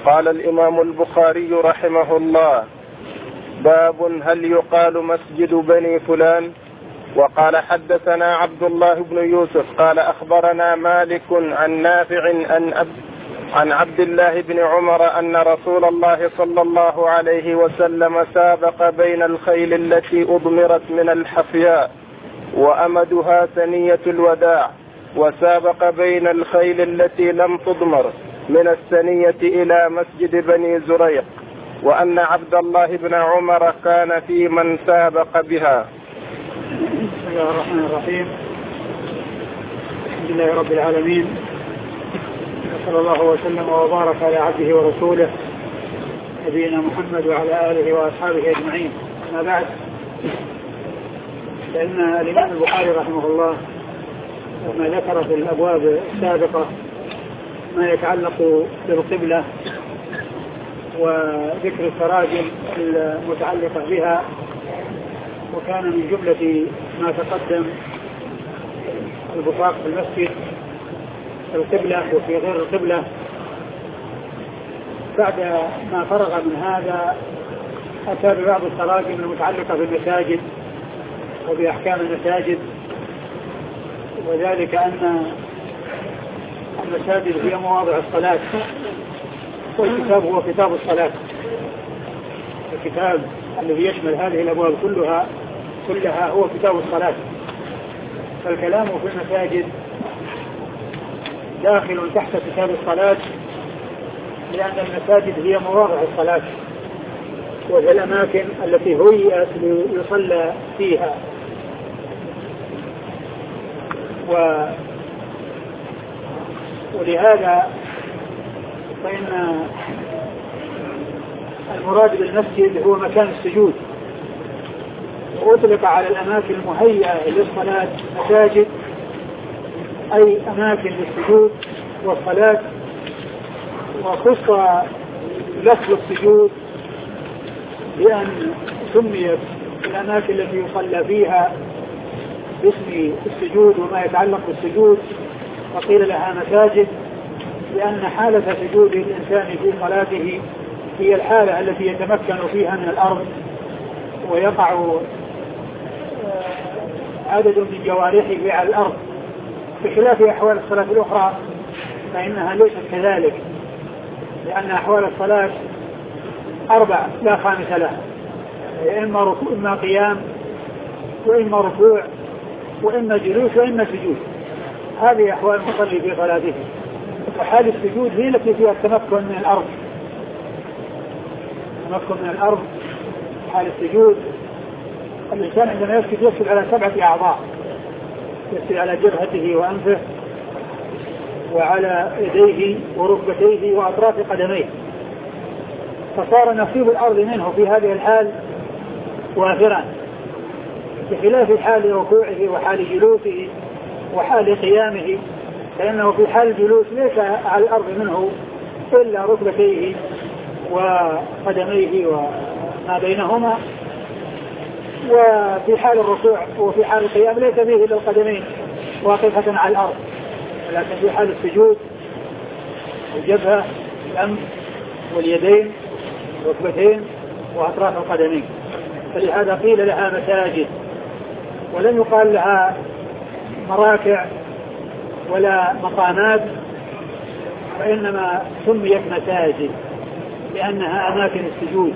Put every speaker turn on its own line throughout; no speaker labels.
قال الإمام البخاري رحمه الله: باب هل يقال مسجد بني فلان؟ وقال حدثنا عبد الله بن يوسف قال أخبرنا مالك عن نافع عن عبد الله بن عمر أن رسول الله صلى الله عليه وسلم سابق بين الخيل التي أضمرت من الحفياء وأمدها ثنية الوداع، وسابق بين الخيل التي لم تضمر من الثنية إلى مسجد بني زريق، وأن عبد الله بن عمر كان في من سابق بها.
بسم الله الرحمن الرحيم. الحمد لله رب العالمين، صلى الله وسلم وبارك على عبده ورسوله نبينا محمد وعلى آله وأصحابه أجمعين. أما بعد، فإن الإمام البخاري رحمه الله وما ذكر في الأبواب السابقة ما يتعلق بالقبلة وذكر التراجم المتعلقة بها، وكان من جملة ما تقدم البصاق في المسجد في القبلة وفي غير القبلة. بعد ما فرغ من هذا أتى ببعض التراجم المتعلقة بالمساجد وبأحكام المساجد، وذلك أن المساجد هي مواضع الصلاة، والكتاب هو كتاب الصلاة. الكتاب الذي يشمل هذه الأبواب كلها هو كتاب الصلاة. فالكلام في المساجد داخل تحت كتاب الصلاة، لأن المساجد هي مواضع الصلاة وهي الأماكن التي هيئت ليصلى فيها. ولهذا فإن المراد بالمسجد هو مكان السجود، وأطلق على الأماكن المهيئة للصلاة مساجد، أي أماكن للسجود والصلاة. وخص لفظ السجود بأن سميت الأماكن التي يصلى فيها باسم السجود وما يتعلق بالسجود، وقيل لها مساجد لأن حالة سجود الإنسان في صلاته هي الحالة التي يتمكن فيها من الأرض ويقع عدد من جوارحه على الأرض، بخلاف أحوال الصلاة الأخرى فإنها ليست كذلك، لأن أحوال الصلاة 4 لا خامس لها، إما قيام وإما ركوع وإما جلوس وإما سجود. هذه أحوال المصلي في صلاته. وحال السجود هي التي فيها التمكن من الأرض. التمكن من الأرض حال السجود، الإنسان عندما يسجد على 7 أعضاء، يسجد على جبهته وأنفه وعلى يديه وركبتيه وأطراف قدميه، فصار نصيب الأرض منه في هذه الحال وافرا، بخلاف حال ركوعه وحال جلوسه وحال قيامه، فإنه في حال الجلوس ليس على الأرض منه إلا ركبتيه وقدميه وما بينهما، وفي حال الركوع وفي حال القيام ليس فيه إلا القدمين واقفة على الأرض، لكن في حال السجود الجبهة الأنف واليدين والركبتين وأطراف القدمين. فلهذا قيل لها مساجد، ولم يقال لها مراكع ولا مقامات، وإنما سميت مساجد لأنها أماكن السجود.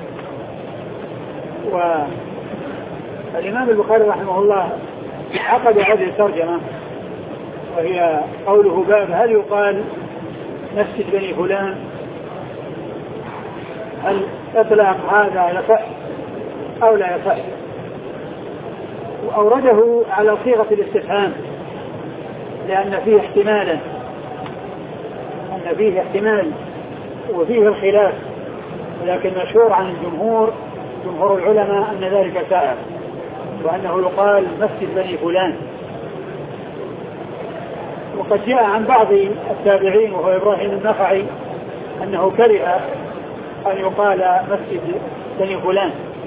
والإمام البخاري رحمه الله عقد هذه الترجمة، وهي قوله باب هل يقال مسجد بني فلان، هل إطلاق هذا يصح أو لا يصح؟ وأورده على صيغة الاستفهام، لأن فيه احتمالا، أن فيه احتمال وفيه الخلاف، ولكن مشهور عن جمهور العلماء أن ذلك سائغ، وأنه يقال مسجد بني فلان. وقد جاء عن بعض التابعين وهو إبراهيم النخعي أنه كره أن يقال مسجد بني فلان،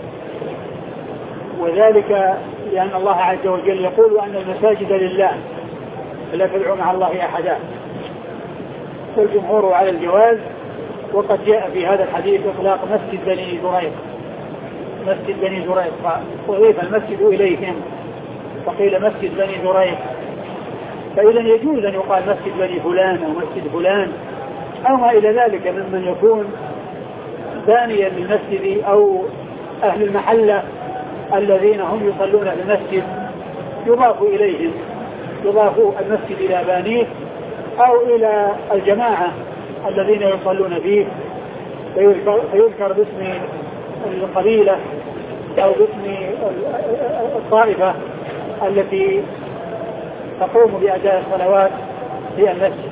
وذلك لأن الله عز وجل يقول أن المساجد لله فلا تدعوا مع الله أحدا. والجمهور على الجواز، وقد جاء في هذا الحديث إطلاق مسجد بني زريق، مسجد بني زريق، وأضيف المسجد إليهم فقيل مسجد بني زريق. فإذا يجوز أن يقال مسجد بني فلان أو مسجد فلان أو ما إلى ذلك ممن يكون ثانيا للمسجد أو أهل المحلة الذين هم يصلون في المسجد يضاف إليهم، يضاف المسجد إلى بانيه أو إلى الجماعة الذين يصلون فيه، فيذكر باسم القبيلة أو باسم الطائفة التي تقوم بأداء الصلوات في المسجد.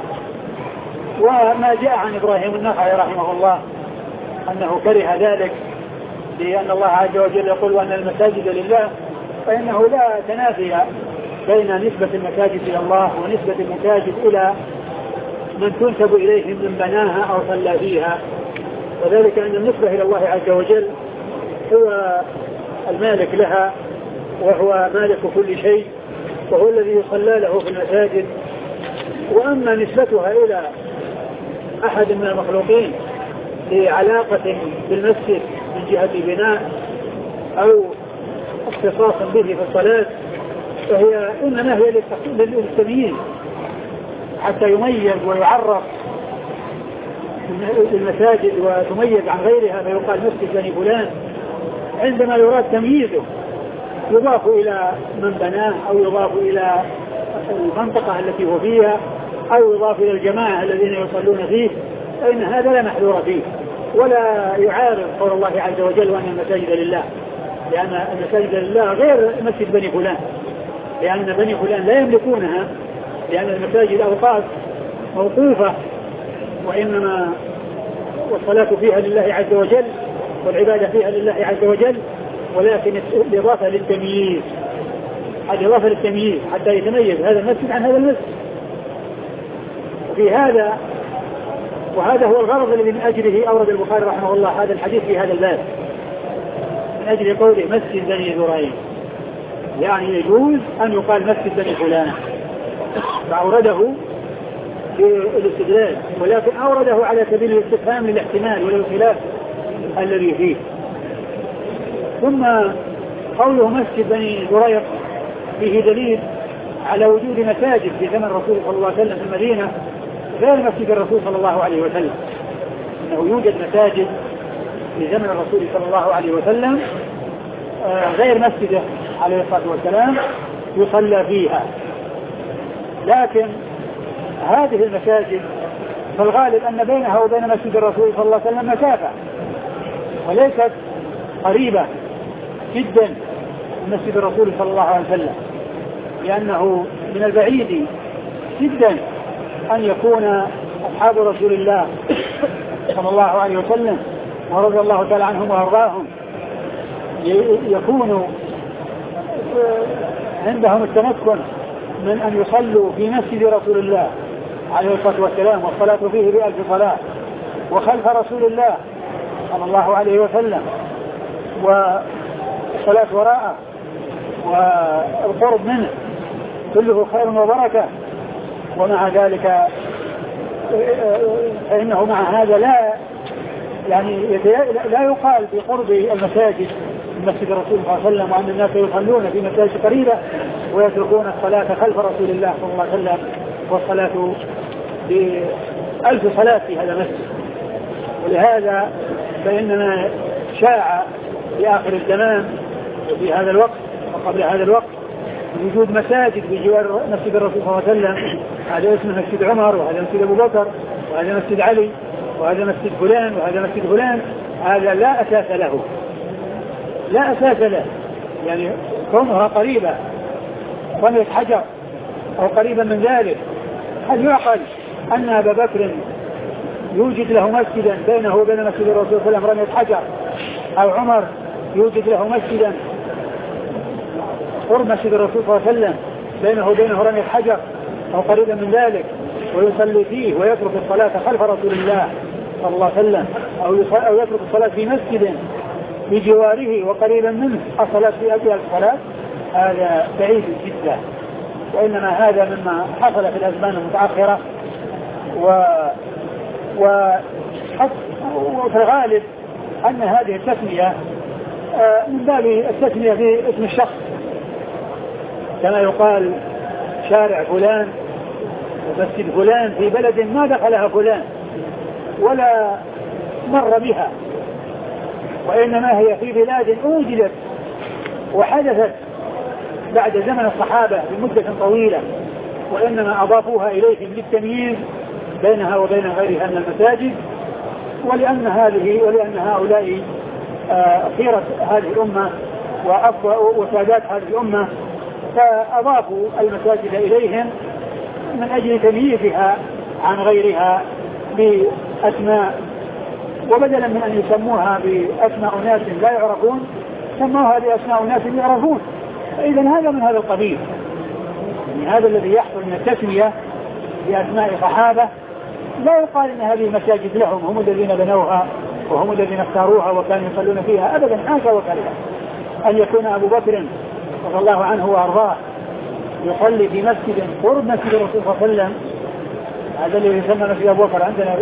وما جاء عن إبراهيم النخعي رحمه الله أنه كره ذلك لأن الله عز وجل يقول وأن المساجد لله، فإنه لا تنافي بين نسبة المساجد إلى الله ونسبة المساجد إلى من تنسب إليهم من بناها أو صلى فيها، وذلك أن النسبة إلى الله عز وجل هو المالك لها وهو مالك كل شيء وهو الذي يصلى له في المساجد. وأما نسبتها إلى أحد من المخلوقين لعلاقة بالمسجد من جهة بناء أو اختصاص به في الصلاة فهي إنما هي للتمييز حتى يميز ويعرف المساجد وتميز عن غيرها، فيقال مسجد بني فلان. عندما يراد تمييزه يضاف إلى من بناه أو يضاف إلى المنطقة التي هو فيها أو يضاف إلى الجماعة الذين يصلون فيه، فإن هذا لا محذور فيه ولا يعارض قول الله عز وجل وأن المساجد لله، لأن المساجد لله غير مسجد بني فلان، لأن بني فلان لا يملكونها، لأن المساجد أوقات موقوفة وإنما والصلاة فيها لله عز وجل والعبادة فيها لله عز وجل، ولكن الإضافة للتمييز، الإضافة للتمييز حتى يتميز هذا المسجد عن هذا المسجد. وفي هذا وهذا هو الغرض الذي من أجله أورد البخاري رحمه الله هذا الحديث في هذا الباب، من أجل قوله مسجد بني زريق، يعني يجوز أن يقال مسجد بني فلان، فأورده بالاستدلال، ولكن أورده على سبيل الاستفهام للاحتمال وللخلاف الذي فيه. ثم قوله مسجد بني زريق فيه دليل على وجود مساجد في زمن الرسول صلى الله عليه وسلم في المدينة غير مسجد الرسول صلى الله عليه وسلم، أنه يوجد مساجد في زمن الرسول صلى الله عليه وسلم غير مسجده عليه الصلاة والسلام يصلى فيها، لكن هذه المساجد فالغالب أن بينها وبين مسجد الرسول صلى الله عليه وسلم مسافة وليست قريبة جدا من مسجد الرسول صلى الله عليه وسلم، لأنه من البعيد جدا أن يكون أصحاب رسول الله صلى الله عليه وسلم ورضي الله تعالى عنهم وأرضاهم يكون عندهم التمكن من أن يصلوا في مسجد رسول الله عليه الصلاة والسلام والصلاة فيه ب1000 صلاة وخلف رسول الله صلى الله عليه وسلم والصلاة وراءه والقرب منه كله خير وبركة. ومع ذلك فإنه مع هذا لا يقال بقرب المساجد من مسجد الرسول صلى الله عليه وسلم وأن الناس يصلون في مساجد قريبة ويتركون الصلاة خلف رسول الله صلى الله عليه وسلم والصلاة ب1000 صلاة في هذا المسجد. ولهذا فإننا شاع في آخر الزمان وفي هذا الوقت وقبل هذا الوقت وجود مساجد بجوار مسجد الرسول صلى الله عليه وسلم، هذا اسمه مسجد عمر وهذا مسجد أبو بكر وهذا مسجد علي وهذا مسجد فلان وهذا مسجد فلان. هذا لا أساس له، لا أساس له، يعني كونها قريبة رمية حجر أو قريبا من ذلك. هل يعقل أن أبا بكر يوجد له مسجدا بينه وبين مسجد الرسول صلى الله عليه وسلم رمية حجر، أو عمر يوجد له مسجدا قرب مسجد الرسول صلى الله عليه وسلم بينه وبينه رمية حجر أو قريبا من ذلك ويصلي فيه ويترك الصلاة خلف رسول الله صلى الله عليه وسلم أو يترك الصلاة في مسجد بجواره وقريبا منه الصلاة في أجل الصلاة؟ هذا بعيد جدا، وإنما هذا مما حصل في الأزمان المتأخرة وفي الغالب أن هذه التسمية من باب التسمية باسم الشخص، كما يقال شارع فلان ومسجد فلان في بلد ما دخلها فلان ولا مر بها، وإنما هي في بلاد أوجدت وحدثت بعد زمن الصحابة بمدة طويلة، وإنما أضافوها إليهم للتمييز بينها وبين غيرها من المساجد، ولأن هؤلاء خيرة هذه الأمة وسادات هذه الأمة، فأضافوا المساجد إليهم من أجل تمييزها عن غيرها بأسماء، وبدلا من أن يسموها بأسماء ناس لا يعرفون سموها بأسماء ناس يعرفون. إذن هذا من هذا القبيل، يعني هذا الذي يحصل من التسمية بأسماء صحابة لا يقال إن هذه مساجد لهم، هم الذين بنوها وهم الذين اختاروها وكانوا يصلون فيها، أبدا حاشا وكلا أن يكون أبو بكر رضي الله عنه وأرضاه يصلي في مسجد قرب مسجد الرسول صلى الله عليه وسلم، هذا الذي يسمى مسجد أبو بكر عندنا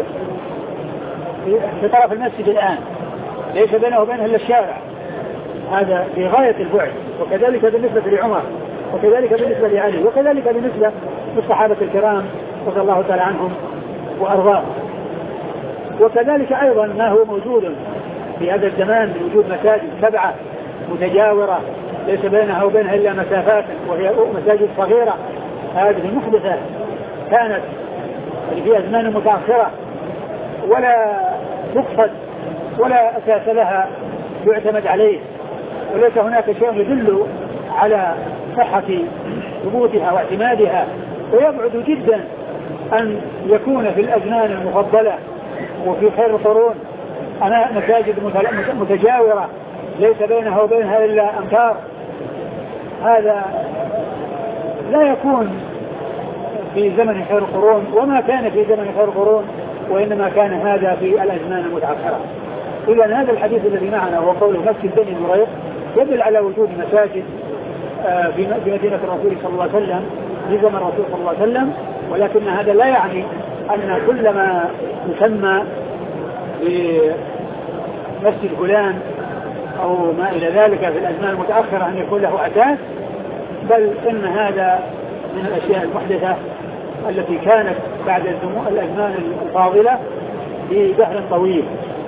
في طرف المسجد الآن، ليس بينه وبينه إلا الشارع، هذا في غاية البعد. وكذلك بالنسبة لعمر، وكذلك بالنسبة لعلي، وكذلك بالنسبة للصحابة الكرام رضي الله تعالى عنهم وأرضاهم. وكذلك أيضا ما هو موجود في هذا الزمان من وجود مساجد 7 متجاورة ليس بينها وبينها إلا مسافات، وهي مساجد صغيرة، هذه محدثة كانت في أزمان متأخرة ولا تقصد ولا أساس لها يعتمد عليه، وليس هناك شيء يدل على صحة ثبوتها واعتمادها. ويبعد جدا أن يكون في الأزمان المفضلة وفي خير القرون أنا مساجد متجاورة ليس بينها وبينها إلا أمتار، هذا لا يكون في زمن خير القرون، وما كان في زمن خير القرون، وإنما كان هذا في الأزمان المتأخرة. إذن هذا الحديث الذي معنا هو قول مسجد بني مريق يدل على وجود مساجد في مدينة الرسول صلى الله عليه وسلم في زمن الرسول صلى الله عليه وسلم، ولكن هذا لا يعني أن كل ما يسمى بمسجد فلان أو ما إلى ذلك في الأزمان المتأخرة أن يكون له أساس، بل إن هذا من الأشياء المحدثة التي كانت بعد الأزمان الفاضلة بدهر طويل.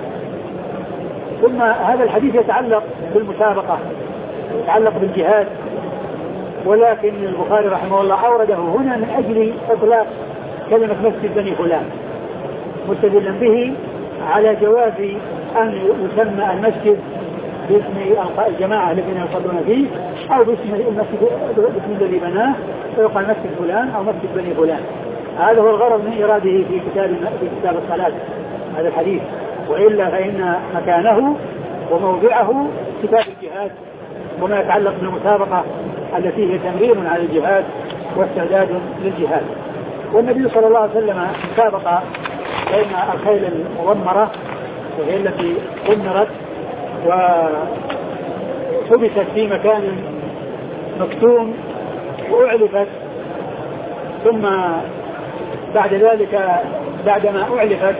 ثم هذا الحديث يتعلق بالمسابقة، يتعلق بالجهاد، ولكن البخاري رحمه الله أورده هنا من أجل إطلاق كلمة مسجد بني فلان، مستدلا به على جواز أن يسمى المسجد باسم الجماعة الذين يصلون فيه أو باسم المسجد باسم الذي بناه، فيقال مسجد فلان أو مسجد بني فلان. هذا هو الغرض من إراده في كتاب الصلاة هذا الحديث، وإلا فإن مكانه وموضعه كتاب الجهاد وما يتعلق بالمسابقة التي هي تمرين على الجهاد واستعداد للجهاد. والنبي صلى الله عليه وسلم سابق بين الخيل المضمرة وهي التي ضمرت وحبست في مكان مكتوم وأعلفت، ثم بعد ذلك بعدما أعلفت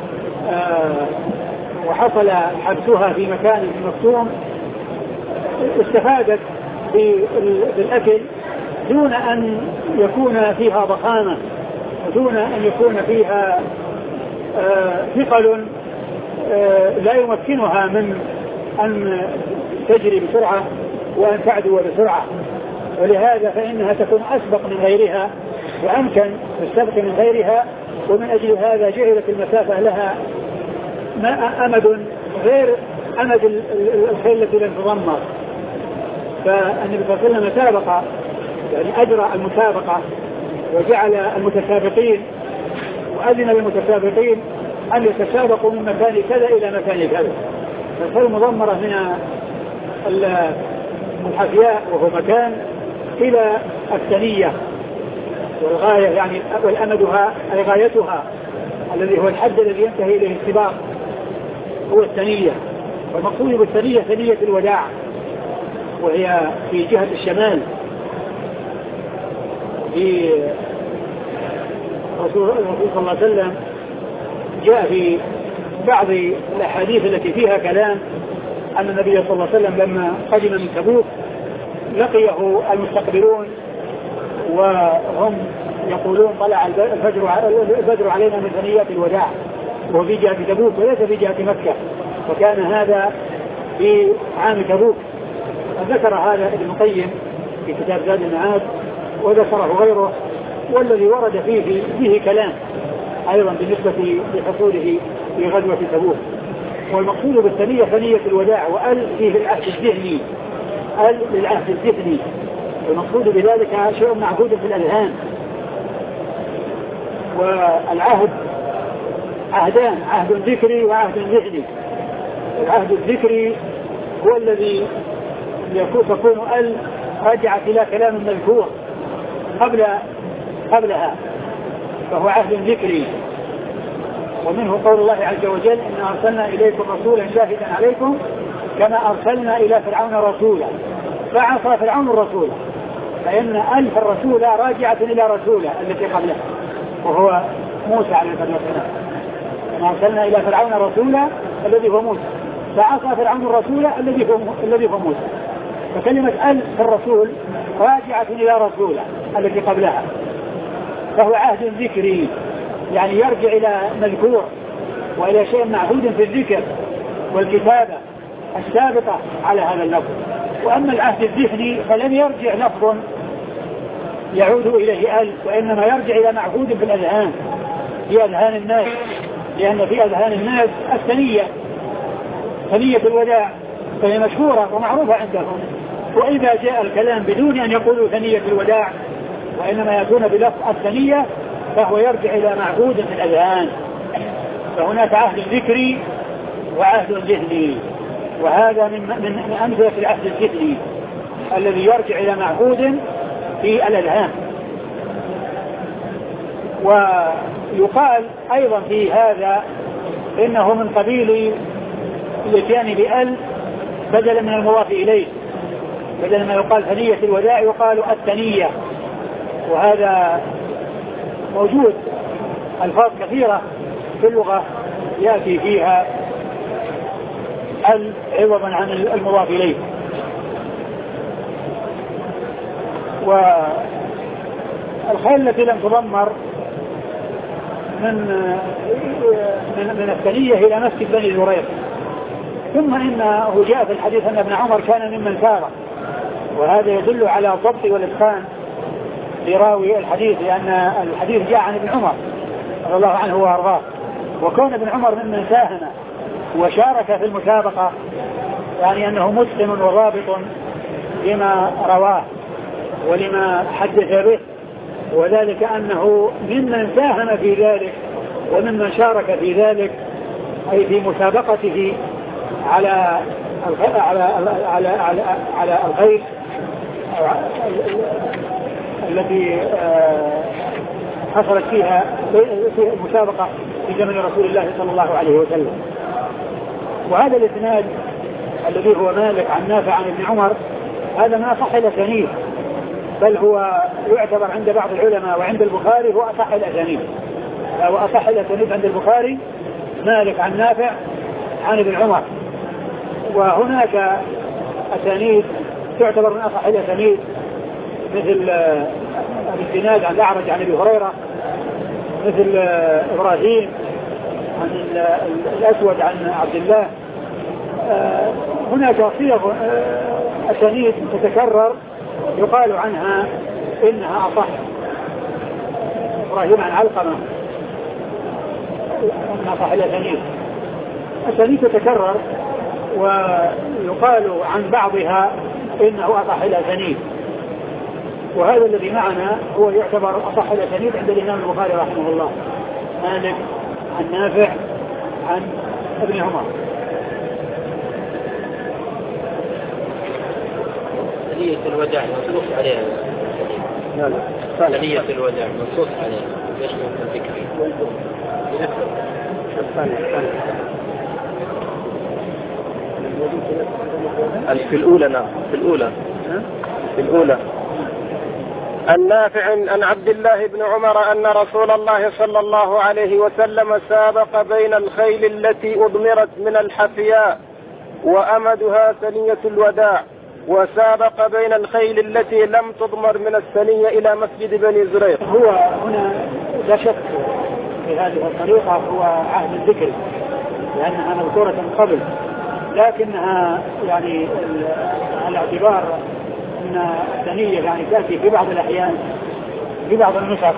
وحصل حبسها في مكان مكتوم استفادت بالأكل دون أن يكون فيها ضخامة ودون أن يكون فيها ثقل لا يمكنها من أن تجري بسرعة وأن تعدو بسرعة، ولهذا فإنها تكون أسبق من غيرها وأمكن في السبق من غيرها، ومن أجل هذا جعلت المسافة لها أمد غير أمد الخيل التي لم تضمر. فالنبي صلى الله عليه وسلم سابق، يعني أجرى المسابقة وجعل المتسابقين وأذن للمتسابقين أن يتسابقوا من مكان كذا إلى مكان كذا. فالخيل المضمرة من الحفياء وهو مكان إلى الثنية، والغاية يعني والأمدها أي غايتها الذي هو الحد الذي ينتهي إليه السباق هو الثنية. والمقصود بالثنية ثنية الوداع، وهي في جهة الشمال في رسول الله صلى الله عليه وسلم. جاء في بعض الأحاديث التي فيها كلام أن النبي صلى الله عليه وسلم لما قدم من تبوك لقيه المستقبلون وهم يقولون طلع الفجر علينا من ثنيات الوداع، وهو في جهة تبوك وليس في جهة مكة، وكان هذا في عام تبوك. ذكر هذا ابن القيم في كتاب زاد المعاد وذكره غيره، والذي ورد فيه كلام أيضا بالنسبة لحصوله في غزوة تبوك. والمقصود بالثنية ثنية الوداع، وأل فيه العهد الذهني، أل للعهد الذهني، والمقصود بذلك شيء معهود في الأذهان. والعهد عهدان، عهد ذكري وعهد ذهني. العهد الذكري هو الذي تكون أل رجعت إلى كلام مذكور قبلها، فهو عهد ذكري. ومنه قول الله عز وجل إن أرسلنا إليكم رسولا شاهدا عليكم كما أرسلنا إلى فرعون رسولا فعصى فرعون الرسول، فإن ألف الرسول راجعة إلى رسوله التي قبله وهو موسى عليه الصلاة والسلام. كما أرسلنا إلى فرعون رسولا الذي هو موسى فعصى فرعون الرسول الذي هو موسى. فكلمة ألف الرسول راجعة إلى رسوله التي قبلها، فهو عهد ذكري، يعني يرجع إلى مذكور وإلى شيء معهود في الذكر والكتابة السابقة على هذا اللفظ. وأما العهد الذهني فلم يرجع لفظ يعود إليه أل، وإنما يرجع إلى معهود في الأذهان، في أذهان الناس، لأن في أذهان الناس الثنية ثنية الوداع فهي مشهورة ومعروفة عندهم. وإذا جاء الكلام بدون أن يقولوا ثنية الوداع وإنما يكون بلفظ الثنية فهو يرجع إلى معهود في الأذهان. فهناك عهد ذكري وعهد ذهني، وهذا من أمثلة العهد الذهني الذي يرجع إلى معهود في الأذهان. ويقال أيضا في هذا إنه من قبيل الاتيان بأل بدلا من المضاف إليه، بدل ما يقال ثنية الوداع يقال الثنية. وهذا موجود ألفاظ كثيرة في اللغة يأتي فيها ال عوضا عن المضاف إليه. والخيل التي لم تضمر من الثنية إلى مسجد بني زريق. ثم إنه جاء في الحديث أن ابن عمر كان ممن سار، وهذا يدل على الضبط والإتقان لراوي الحديث، لأن الحديث جاء عن ابن عمر رضي الله عنه وأرضاه، وكون ابن عمر ممن ساهم وشارك في المسابقة يعني أنه متقن وضابط لما رواه ولما حدث به، وذلك أنه ممن ساهم في ذلك وممن شارك في ذلك، أي في مسابقته على الخيل التي حصلت فيها في المسابقة في زمن رسول الله صلى الله عليه وسلم. وهذا الاسناد الذي هو مالك عن نافع عن ابن عمر هذا ما صح الأسانيد، بل هو يعتبر عند بعض العلماء وعند البخاري هو أصح الأسانيد، وأصح الأسانيد عند البخاري مالك عن نافع عن ابن عمر. وهناك أسانيد تعتبر من أصح الأسانيد مثل الاسناد عن الأعرج عن ابي هريرة، مثل إبراهيم عن الأسود عن عبد الله. هناك صيغ أسانيد تتكرر يقال عنها إنها أصح. إبراهيم عن علقمة إنها أصح الأسانيد، أسانيد تتكرر ويقال عن بعضها إنه أصح الأسانيد، وهذا الذي معنا هو يعتبر أصح الأسانيد عند الإمام البخاري رحمه الله، مالك عن نافع عن ابن عمر.
ثنية الوداع منصوص عليها، ثنية الوداع منصوص عليها يشمل الذكر.
في الأولى، نعم في الأولى النافع عن عبد الله بن عمر أن رسول الله صلى الله عليه وسلم سابق بين الخيل التي أضمرت من الحفياء وأمدها ثنية الوداع، وسابق بين الخيل التي لم تضمر من الثنية إلى مسجد بني زريق.
هو هنا لا شك في هذه الطريقة هو عهد الذكر لأنها مذكورة قبل، لكنها يعني الاعتبار أن الثنية يعني تأتي في بعض الأحيان في بعض النسخ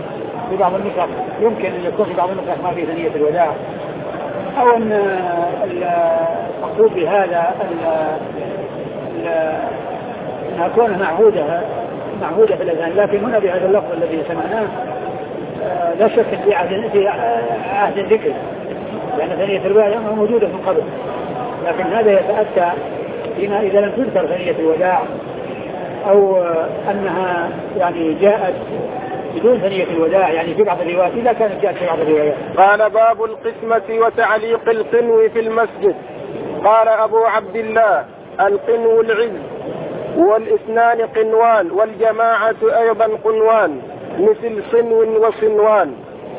يمكن أن يكون في بعض النسخ ما في ثنية الوداع، أو أن المقصود بهذا أنها كون معهودة في الأذهان، لكن هنا بهذا اللفظ الذي سمعناه لا شك في عهد الذكر لأن ثنية الوداع موجودة من قبل، لكن هذا يتأتى فيما إذا لم تذكر ثنية الوداع أو أنها يعني جاءت بدون ثنية الوداع يعني في بعض الروايات إذا كانت جاءت في بعض الروايات.
قال باب القسمة وتعليق القنو في المسجد. قال أبو عبد الله القنو العز والاثنان قنوان والجماعة أيضا قنوان مثل صنو وصنوان.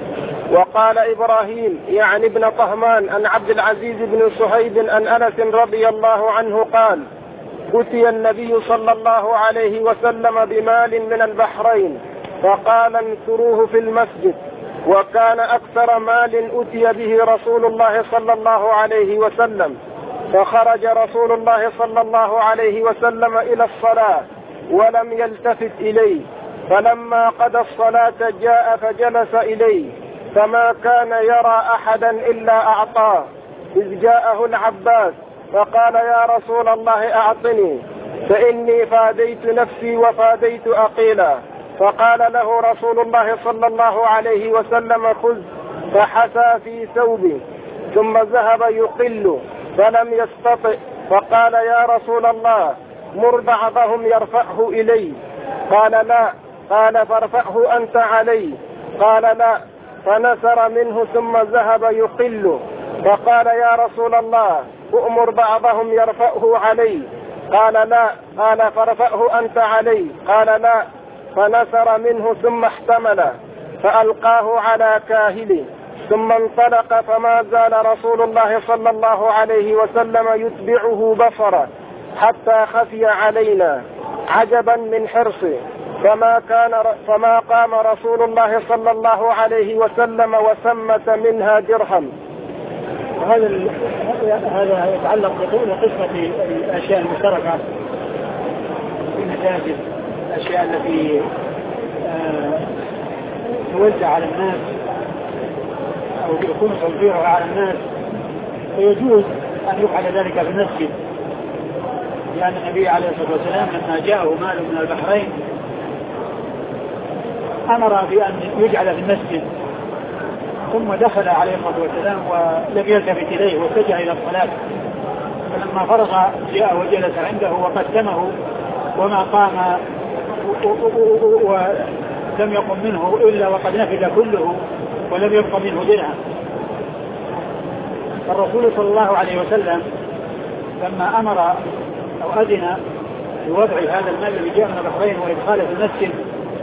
وقال إبراهيم يعني ابن طهمان عن عبد العزيز بن صهيب عن أنس رضي الله عنه قال أتي النبي صلى الله عليه وسلم بمال من البحرين فقال انثروه في المسجد، وكان أكثر مال أتي به رسول الله صلى الله عليه وسلم، فخرج رسول الله صلى الله عليه وسلم إلى الصلاة ولم يلتفت إليه، فلما قضى الصلاة جاء فجلس إليه فما كان يرى أحدا إلا أعطاه، إذ جاءه العباس فقال يا رسول الله أعطني فإني فاديت نفسي وفاديت أقيلا، فقال له رسول الله صلى الله عليه وسلم خذ، فحسى في ثوبه ثم ذهب يقل فلم يستطع، فقال يا رسول الله مر بعضهم يرفعه إلي، قال لا، قال فارفعه أنت علي، قال لا، فنسر منه ثم ذهب يقل، فقال يا رسول الله أؤمر بعضهم يرفعه علي، قال لا، قال فارفعه أنت علي، قال لا، فنسر منه ثم احتمل فألقاه على كاهله ثم انطلق، فما زال رسول الله صلى الله عليه وسلم يتبعه بصره حتى خفي علينا عجبا من حرصه، فما قام رسول الله صلى الله عليه وسلم وسمة منها درهم.
هذا يتعلق بقسمة الأشياء المشتركة في المساجد، الأشياء التي توزع على الناس أو يكون توزيعها على الناس، فيجوز أن يفعل ذلك في المسجد، لأن النبي عليه الصلاة والسلام لما جاءه مال من البحرين أمر بأن يجعل في المسجد، ثم دخل عليه الصلاة والسلام ولم يلتفت إليه واتجه إلى الصلاة، فلما فرغ جاء وجلس عنده وقدمه وما قام ولم يقم منه إلا وقد نفذ كله ولم يبق منه درهم. فالرسول صلى الله عليه وسلم لما أمر أو أذن بوضع هذا المال الذي جاء من البحرين وإدخاله في المسجد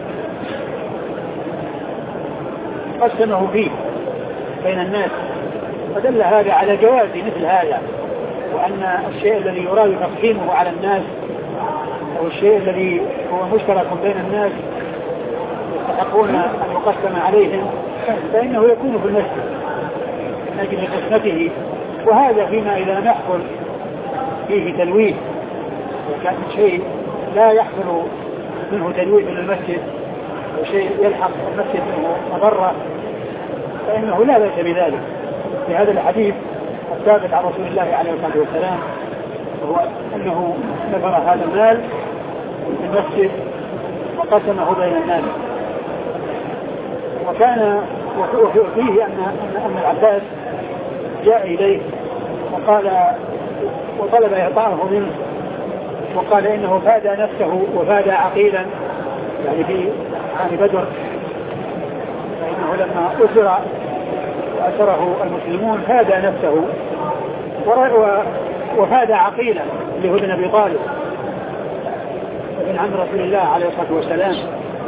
قسمه فيه بين الناس، فدل هذا على جواز مثل هذا، وأن الشيء الذي يراد تقسيمه على الناس أو الشيء الذي هو مشترك بين الناس يستحقون أن يقسم عليهم فإنه يكون في المسجد من أجل قسمته. وهذا فيما إذا لم يحصل فيه تلويث، وكان شيء لا يحصل منه تلويث من المسجد وشيء يلحق المسجد منه مضرة فإنه لا بأس بذلك. في هذا الحديث الثابت عن رسول الله عليه الصلاة والسلام هو أنه نفر هذا المال في المسجد وقسمه بين الناس، وكان وفيه أن العباس جاء إليه وقال وطلب إعطاءه منه، وقال إنه فادى نفسه وفادى عقيلا يعني في عام بدر، فإنه لما أسره المسلمون فادى نفسه وفادى عقيلا اللي هو ابن أبي طالب ابن عم رسول الله عليه الصلاة والسلام،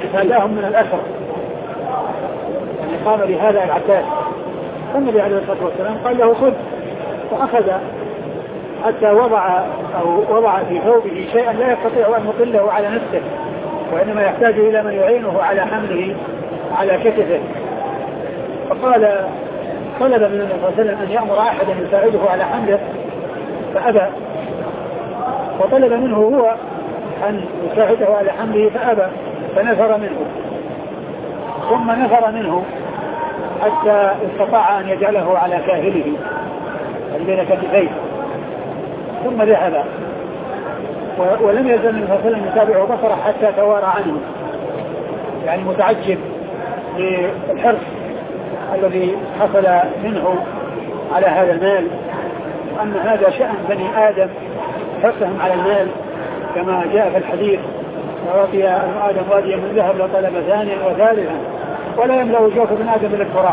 ناداهم من الأثر، يعني قام لهذا العباس، فالنبي عليه الصلاة والسلام قال له خذ، فأخذ حتى وضع في ثوبه شيئا لا يستطيع أن يطله على نفسه، وإنما يحتاج إلى من يعينه على حمله على كتفه. فقال طلب من النبي صلى الله عليه وسلم أن يأمر أحدا يساعده على حمله فأبى، وطلب منه هو أن يساعده على حمله فأبى، فنفر منه، ثم نفر منه حتى استطاع أن يجعله على كاهله بين كتفيه، ثم ذهب، ولم يزل النبي صلى الله عليه وسلم يتابعه بصره حتى توارى عنه، يعني متعجب للحرص الذي حصل منه على هذا المال، وأن هذا شأن بني آدم حرصهم على المال، كما جاء في الحديث: وأعطي ابن آدم واديا من ذهب لطلب ثانيا وثالثا ولا يملأ جوف ابن آدم إلا التراب.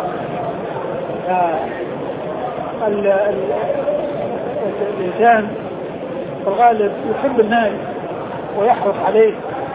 الإنسان في الغالب يحب المال ويحرص عليه،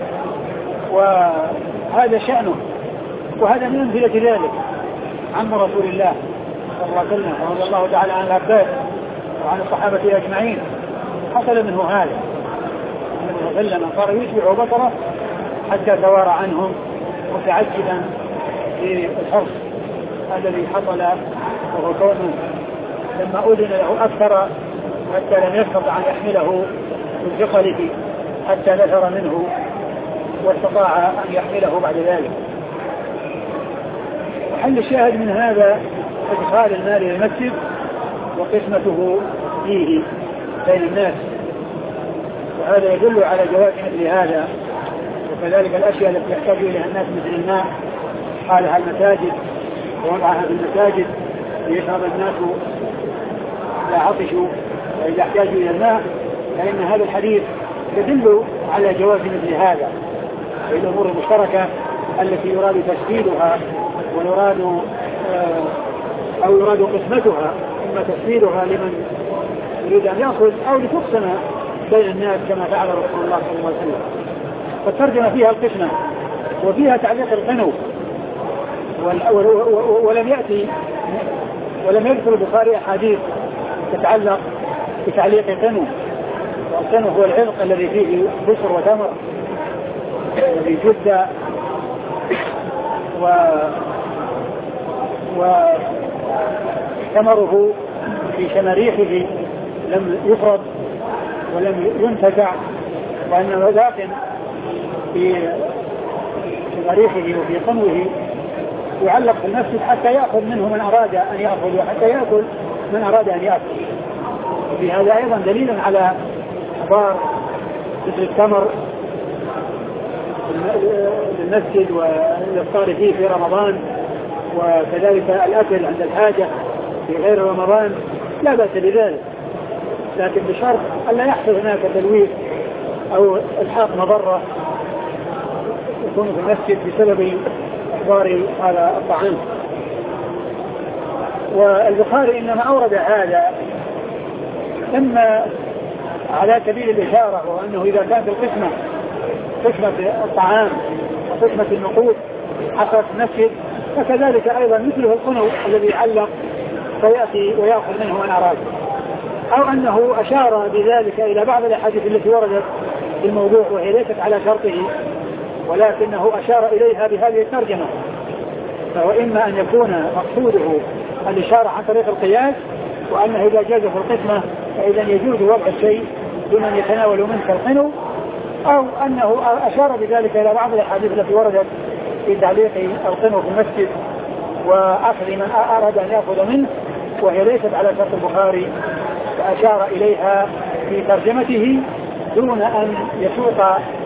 وهذا شأنه، وهذا من أمثلة ذلك عم رسول الله صلى الله عليه وسلم رضي الله تعالى عن العباس وعن الصحابة أجمعين، حصل منه هذا النبي صلى الله عليه وسلم صار يتبع بصره حتى توارى عنهم متعجبا للحرص الذي حصل، وهو كونه لما أذن له أكثر حتى لم يستطع أن يحمله من ثقله حتى نفر منه واستطاع أن يحمله بعد ذلك. وحل الشاهد من هذا إدخال المال إلى المسجد وقسمته فيه بين الناس، وهذا يدل على جواز مثل هذا، وكذلك الأشياء التي يحتاج إليها الناس مثل الماء حالها المساجد ووضعها في المساجد ليشرب الناس لا عطشوا وإذا احتاجوا إلى الماء، فإن هذا الحديث يدل على جواز مثل هذا في الأمور المشتركة التي يراد تسديدها ويراد أو يراد قسمتها، إما تسديدها لمن يريد أن يأخذ أو لتقسم بين الناس كما فعل رسول الله صلى الله عليه وسلم. فالترجمة فيها القسمة وفيها تعليق القنو، ولم يذكر البخاري أحاديث تتعلق بتعليق قنو، والقنو هو العلق الذي فيه بشر وتمر الذي جد وثمره في شماريخه لم يفرض ولم ينتزع، وأنه ذاق في شماريخه وفي قنوه يعلق في المسجد حتى يأخذ منه من أراد أن يأخذ وحتى يأكل من أراد أن يأكل. وفي هذا أيضا دليل على إحضار مثل التمر للمسجد والإفطار فيه في رمضان، وكذلك الأكل عند الحاجة في غير رمضان لا بأس بذلك، لكن بشرط ألا يحصل هناك تلويث أو الحاق مضرة يكون في المسجد بسبب إحضار هذا الطعام. والبخاري إنما أورد هذا إما على سبيل الإشارة، وأنه إذا كانت القسمة قسمة الطعام وقسمة النقود حصلت المسجد، فكذلك أيضا مثله القنو الذي يعلق فيأتي ويأخذ منه من أراد، أو أنه أشار بذلك إلى بعض الأحاديث التي وردت في الموضوع وهي ليست على شرطه، ولكنه أشار إليها بهذه الترجمة. فإما أن يكون مقصوده الإشارة عن طريق القياس، وأنه إذا جاز في القسمة فإذا يجوز وضع الشيء بمن يتناول منه كالقنو، أو أنه أشار بذلك إلى بعض الأحاديث التي وردت في تعليق القنو في المسجد وأخذ من أراد أن يأخذ منه، وهي ليست على شرط البخاري، فأشار إليها في ترجمته دون أن يسوق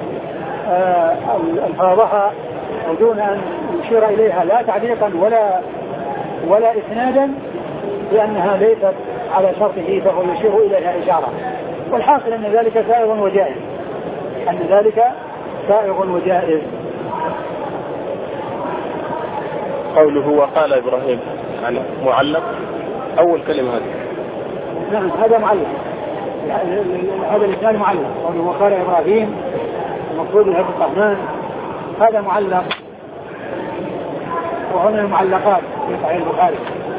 ألفاظها ودون أن يشير إليها لا تعليقا ولا إسنادا، لأنها ليست على شرطه فهو يشير إليها إشارة. والحاصل أن ذلك سائغ وجائز، وجائز.
قوله وقال إبراهيم يعني معلق، أول كلمة هذه
نعم هذا معلق، هذا الإسناد معلق. قوله وقال إبراهيم المقصود هذا الطهمان هذا معلق وهنا المعلقات في صحيح البخاري.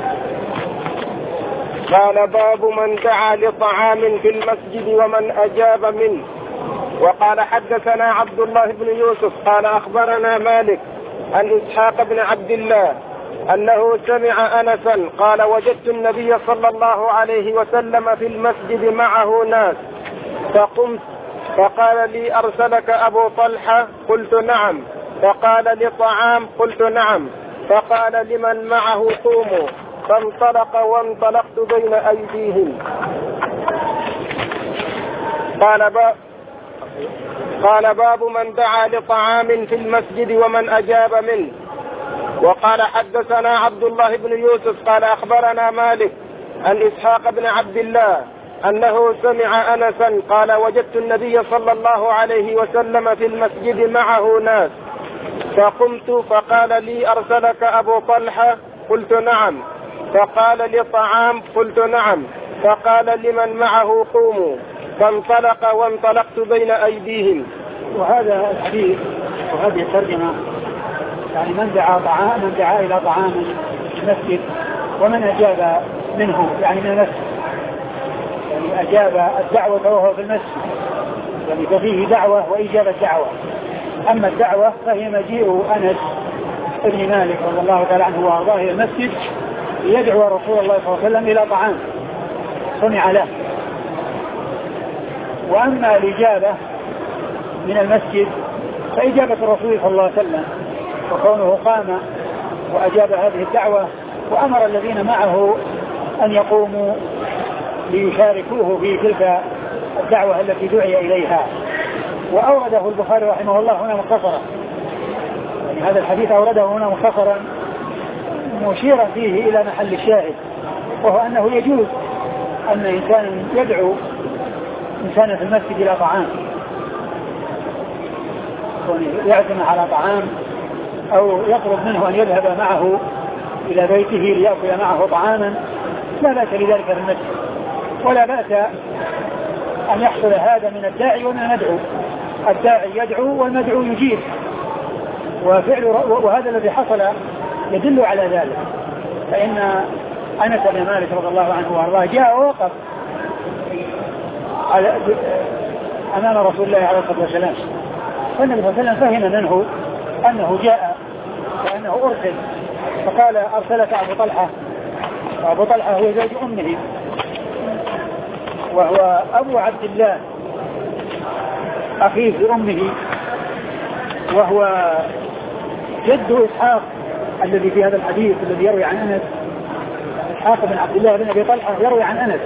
قال باب من دعا لطعام في المسجد ومن أجاب منه. وقال حدثنا عبد الله بن يوسف قال أخبرنا مالك عن إسحاق بن عبد الله أنه سمع أنسا قال وجدت النبي صلى الله عليه وسلم في المسجد معه ناس فقمت فقال لي أرسلك أبو طلحة؟ قلت نعم. فقال لطعام؟ قلت نعم. فقال لمن معه قوموا، فانطلق وانطلقت بين أيديهم. قال باب من دعا لطعام في المسجد ومن أجاب منه. وقال حدثنا عبد الله بن يوسف قال أخبرنا مالك عن إسحاق بن عبد الله أنه سمع أنسا قال وجدت النبي صلى الله عليه وسلم في المسجد معه ناس فقمت فقال لي أرسلك أبو طلحة؟ قلت نعم. فقال لطعام؟ قلت نعم. فقال لمن معه قوموا، فانطلق وانطلقت بين أيديهم.
وهذا الحديث وهذه الترجمة يعني من دعا إلى طعام المسجد ومن أجاب منه يعني من المسجد، يعني أجاب الدعوة وهو في المسجد، يعني ففيه دعوة وإجابة دعوة. أما الدعوة فهي مجيء أنس بن مالك رضي الله تعالى عنه وأرضاه إلى المسجد يدعو رسول الله صلى الله عليه وسلم إلى طعام صنع له. وأما الإجابة من المسجد فإجابة الرسول صلى الله عليه وسلم وكونه قام وأجاب هذه الدعوة وأمر الذين معه أن يقوموا ليشاركوه في تلك الدعوة التي دعي إليها. وأورده البخاري رحمه الله هنا مختصرا، يعني هذا الحديث أورده هنا مختصرا مشيرا فيه إلى محل الشاهد، وهو أنه يجوز أن إنسان يدعو إنسانا في المسجد إلى طعام، يعزم على طعام أو يطلب منه أن يذهب معه إلى بيته ليأكل معه طعاما، لا بأس لذلك في المسجد، ولا بأس أن يحصل هذا من الداعي ومن المدعو. الداعي يدعو والمدعو يجيب، وهذا الذي حصل يدل على ذلك. فإن أنس بن مالك رضي الله عنه وارضاه جاء ووقف أمام رسول الله عليه الصلاة والسلام، فالنبي صلى الله عليه وسلم فهم منه أنه جاء وأنه أرسل، فقال أرسلك أبو طلحة. وأبو طلحة هو زوج أمه وهو أبو عبد الله أخيه لأمه، وهو جد إسحاق الذي في هذا الحديث الذي يروي عن أنس. إسحاق بن عبد الله بن أبي طلحة يروي عن أنس،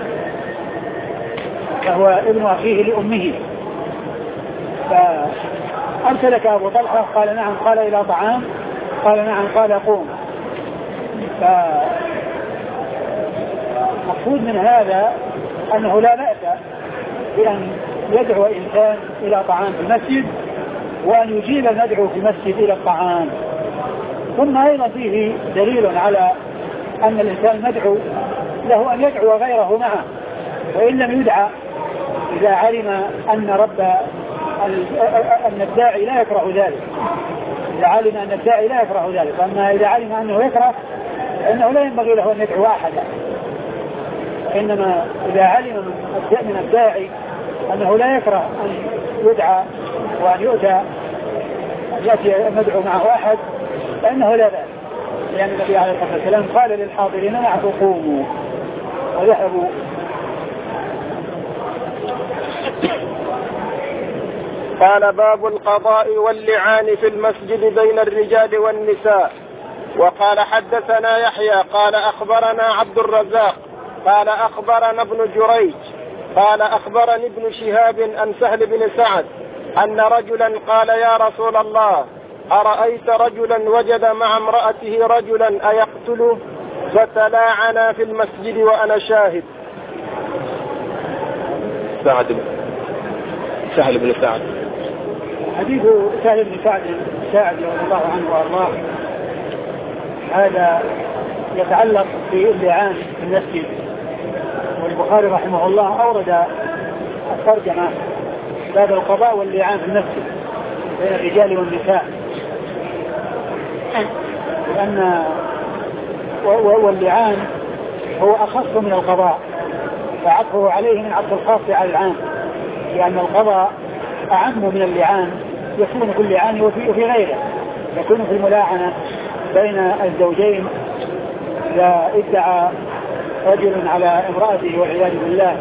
فهو ابن أخيه لأمه. فأرسلك أبو طلحة؟ قال نعم. قال إلى طعام؟ قال نعم. قال قوم. فمقصود من هذا أنه لا بأس بأن يدعو إنسان إلى طعام في المسجد وأن يجيب المدعو في المسجد إلى الطعام. ثم أيضا فيه دليل على أن الإنسان المدعو له أن يدعو غيره معه، وإن لم يدعى إذا علم أن الداعي لا يكره ذلك. إذا علم أن الداعي لا يكره ذلك، أما إذا علم أنه يكره فإنه لا ينبغي له أن يدعو أحدا. إنما إذا علم من الداعي أنه لا يكره أن يدعى وأن يؤتى أن يأتي المدعو معه أحد فإنه لا بأس، لأن النبي عليه الصلاة والسلام قال للحاضرين معه قوموا وذهبوا.
قال باب القضاء واللعان في المسجد بين الرجال والنساء. وقال حدثنا يحيى قال أخبرنا عبد الرزاق قال أخبرنا ابن جريج قال أخبرني ابن شهاب عن سهل بن سعد أن رجلا قال يا رسول الله أرأيت رجلا وجد مع امرأته رجلا أيقتله؟ فتلاعنا في المسجد وأنا شاهد. سهل بن سعد.
حديث سهل بن سعد رضي الله عنه وارضاه هذا يتعلق باللعان في المسجد، والبخاري رحمه الله أورد الترجمة باب القضاء واللعان في المسجد بين الرجال والنساء. لأن واللعان هو أخص من القضاء، فعطفه عليه من عطف الخاص على العام، لأن القضاء أعم من اللعان، يكون في اللعان وفي غيره، يكون في الملاعنة بين الزوجين. إذا ادعى رجل على امرأته والعياذ بالله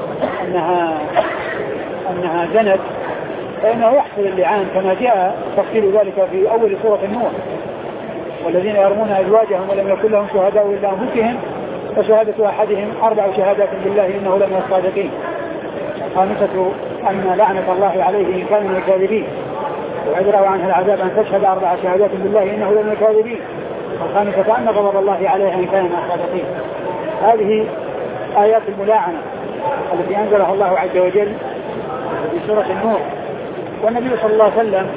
أنها زنت، فإنه يحصل اللعان كما جاء تفصيل ذلك في أول سورة النور: والذين يرمون أزواجهم ولم يكن لهم شهداء إلا أنفسهم فشهادة أحدهم 4 شهادات بالله إنه لمن الصادقين. الخامسة أن لعنة الله عليه إن كان من الكاذبين، ويدرأ عنها العذاب أن تشهد 4 شهادات بالله إنه لمن الكاذبين. الخامسة أن غضب الله عليها إن كان من الصادقين. هذه آيات الملاعنة التي أنزلها الله عز وجل في سورة النور. والنبي صلى الله عليه وسلم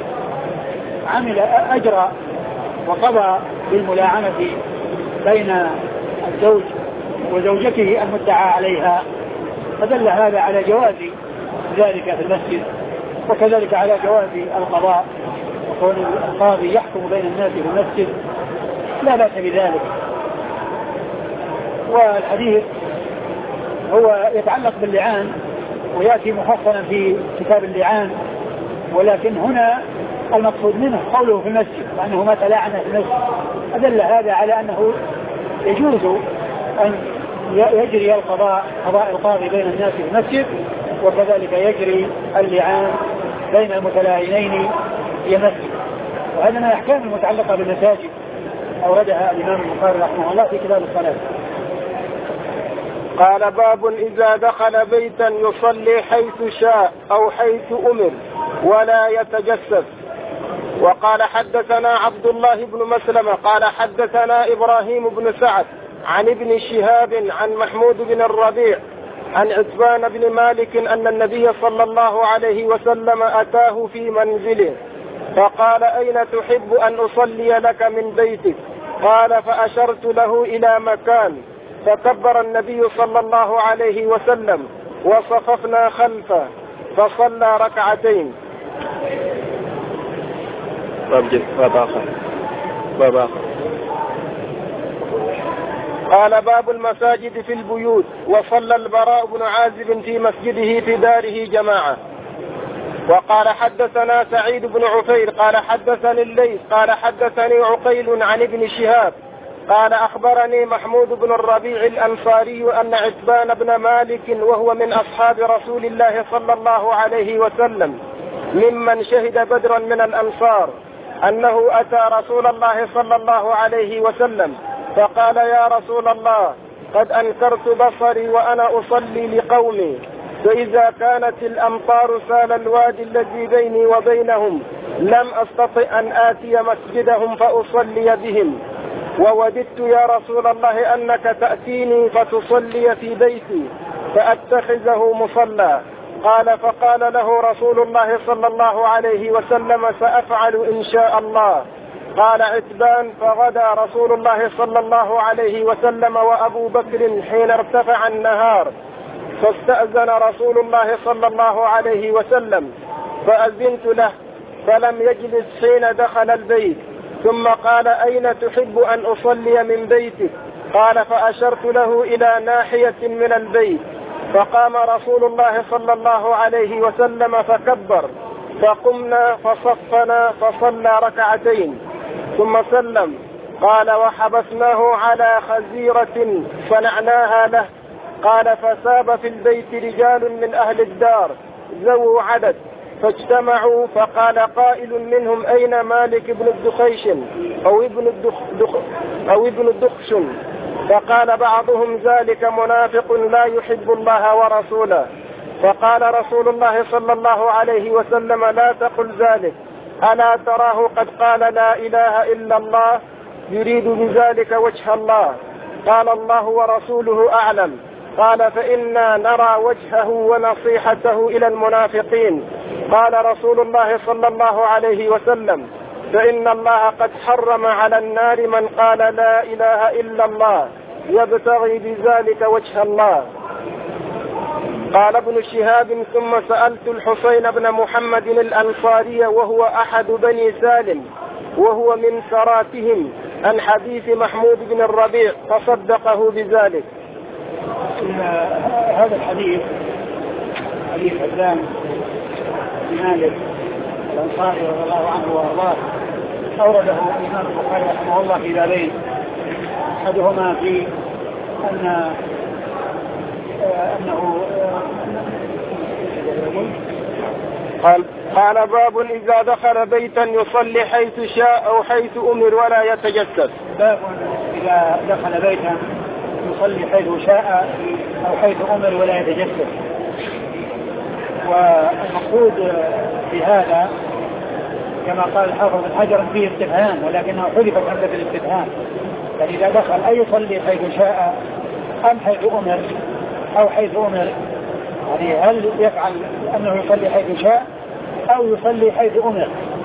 أجرى وقضى بالملاعنة بين الزوج وزوجته المدعى عليها، فدل هذا على جواز ذلك في المسجد، وكذلك على جواز القضاء، وكون القاضي يحكم بين الناس في المسجد لا بأس بذلك. والحديث هو يتعلق باللعان ويأتي مفصلا في كتاب اللعان، ولكن هنا المقصود منه قوله في المسجد، وأنه ما تلاعن في المسجد، أدل هذا على أنه يجوز أن يجري قضاء القاضي بين الناس في المسجد، وكذلك يجري اللعان بين المتلاعنين في المسجد. وهذا من الأحكام المتعلقة بالمساجد أوردها الإمام البخاري رحمه الله في كتاب الصلاة.
قال: باب إذا دخل بيتا يصلي حيث شاء أو حيث أمر ولا يتجسس. وقال: حدثنا عبد الله بن مسلمة قال حدثنا إبراهيم بن سعد عن ابن شهاب عن محمود بن الربيع عن عتبان بن مالك أن النبي صلى الله عليه وسلم أتاه في منزله فقال: أين تحب أن أصلي لك من بيتك؟ قال: فأشرت له إلى مكان، فكبر النبي صلى الله عليه وسلم وصففنا خلفه فصلى ركعتين. باب آخر. قال: باب المساجد في البيوت. وصلى البراء بن عازب في مسجده في داره جماعة. وقال: حدثنا سعيد بن عفير قال حدثني الليث قال حدثني عقيل عن ابن شهاب قال: أخبرني محمود بن الربيع الأنصاري أن عتبان بن مالك وهو من أصحاب رسول الله صلى الله عليه وسلم ممن شهد بدرا من الأنصار أنه أتى رسول الله صلى الله عليه وسلم فقال: يا رسول الله، قد أنكرت بصري وأنا أصلي لقومي، فإذا كانت الأمطار سال الوادي الذي بيني وبينهم لم أستطع أن آتي مسجدهم فأصلي بهم، ووددت يا رسول الله أنك تأتيني فتصلي في بيتي فأتخذه مصلى. قال: فقال له رسول الله صلى الله عليه وسلم: سأفعل إن شاء الله. قال عتبان: فغدا رسول الله صلى الله عليه وسلم وأبو بكر حين ارتفع النهار، فاستأذن رسول الله صلى الله عليه وسلم فأذنت له فلم يجلس حين دخل البيت، ثم قال: أين تحب أن أصلي من بيتك؟ قال: فأشرت له إلى ناحية من البيت، فقام رسول الله صلى الله عليه وسلم فكبر، فقمنا فصفنا فصلى ركعتين ثم سلم. قال: وحبسناه على خزيرة صنعناها له. قال: فساب في البيت رجال من أهل الدار ذو عدد فاجتمعوا، فقال قائل منهم: أين مالك بن الدخيشن أو ابن الدخشن؟ فقال بعضهم: ذلك منافق لا يحب الله ورسوله. فقال رسول الله صلى الله عليه وسلم: لا تقل ذلك، ألا تراه قد قال لا إله إلا الله يريد بذلك وجه الله؟ قال: الله ورسوله أعلم. قال: فإنا نرى وجهه ونصيحته إلى المنافقين. قال رسول الله صلى الله عليه وسلم: فإن الله قد حرم على النار من قال لا إله إلا الله يبتغي بذلك وجه الله. قال ابن شهاب: ثم سألت الحسين بن محمد الأنصاري وهو أحد بني سالم وهو من سراتهم، عن حديث محمود بن الربيع فصدقه بذلك.
هذا الحديث حديث عبدان بن مالك الأنصاري رضي الله عنه وأرضاه أورده الإمام البخاري رحمه الله في بابين، أحدهما في أنه
قال باب إذا دخل بيتا يصلي حيث شاء أو حيث أمر ولا يتجسس.
باب إذا دخل بيتا يصلي حيث شاء أو حيث أمر ولا يتجسس. والمقصود في هذا كما قال الحافظ بن حجر فيه استفهام، ولكنه حذفت همزة الاستفهام، فإذا دخل أي يصلي حيث شاء أم حيث أمر أو حيث أمر، يعني هل يفعل أنه يصلي حيث شاء أو يصلي حيث أمر.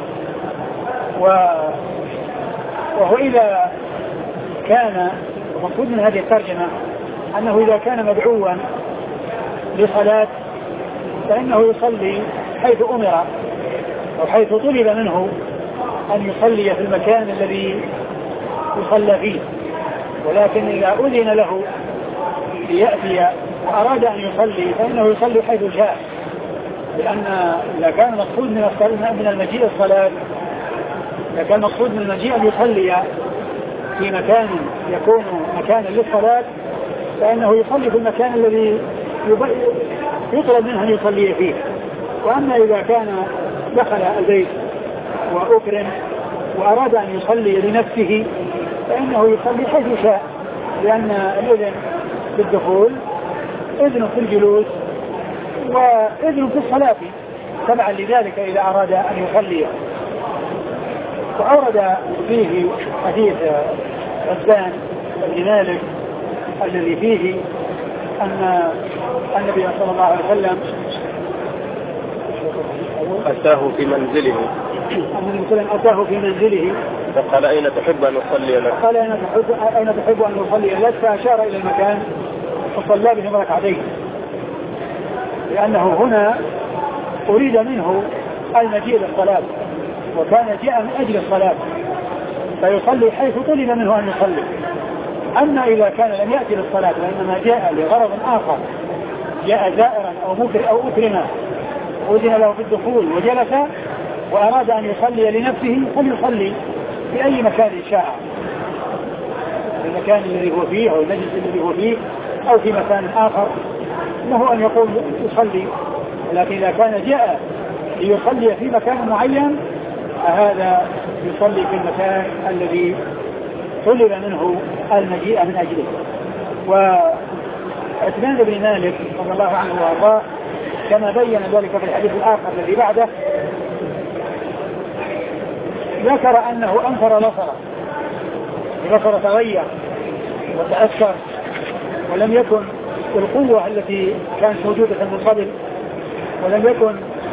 وهو إذا كان المقصود من هذه الترجمة أنه إذا كان مدعوا لصلاة فإنه يصلي حيث أمر أو حيث طلب منه أن يصلي في المكان الذي يصلى فيه، ولكن إذا أذن له ليأتي وأراد أن يصلي فإنه يصلي حيث شاء، لأن إذا كان مقصود من المجيء الصلاة، إذا كان مقصود من المجيء أن يصلي في مكان يكون مكانا للصلاة فإنه يصلي في المكان الذي يطلب منه أن يصلي فيه. وأما إذا كان دخل البيت وأكرم وأراد أن يصلي لنفسه فإنه يصلي حيث شاء، لأن الإذن في الدخول إذن في الجلوس وإذن في الصلاة تبعا لذلك إذا أراد أن يصلي. وأورد فيه حديث عبدان بن مالك الذي فيه أن النبي صلى الله عليه وسلم
أتاه في منزله
أتاه في منزله
فقال أين تحب أن أصلي لك؟
قال أين تحب أن أصلي لك؟ فأشار إلى المكان فصلى بهم ركعتين، لأنه هنا أريد منه المجيء للصلاة وكان جاء من أجل الصلاة فيصلي حيث طلب منه أن يصلي. أما إذا كان لم يأتي للصلاة وإنما جاء لغرض آخر، جاء زائرا أو أكرما وأذن له في الدخول وجلس وأراد أن يصلي لنفسه فليصلي في أي مكان شاء، في المكان الذي هو فيه أو المجلس الذي هو فيه أو في مكان آخر له أن يقول يصلي. لكن إذا كان جاء ليصلي في مكان معين فهذا يصلي في المكان الذي طلب منه المجيء من أجله. وعثمان بن مالك رضي الله عنه وارضاه كما بين ذلك في الحديث الآخر الذي بعده ذكر أنه أنفر بصره تغير وتأثر ولم يكن القوة التي كانت موجودة من قبل، ولم يكن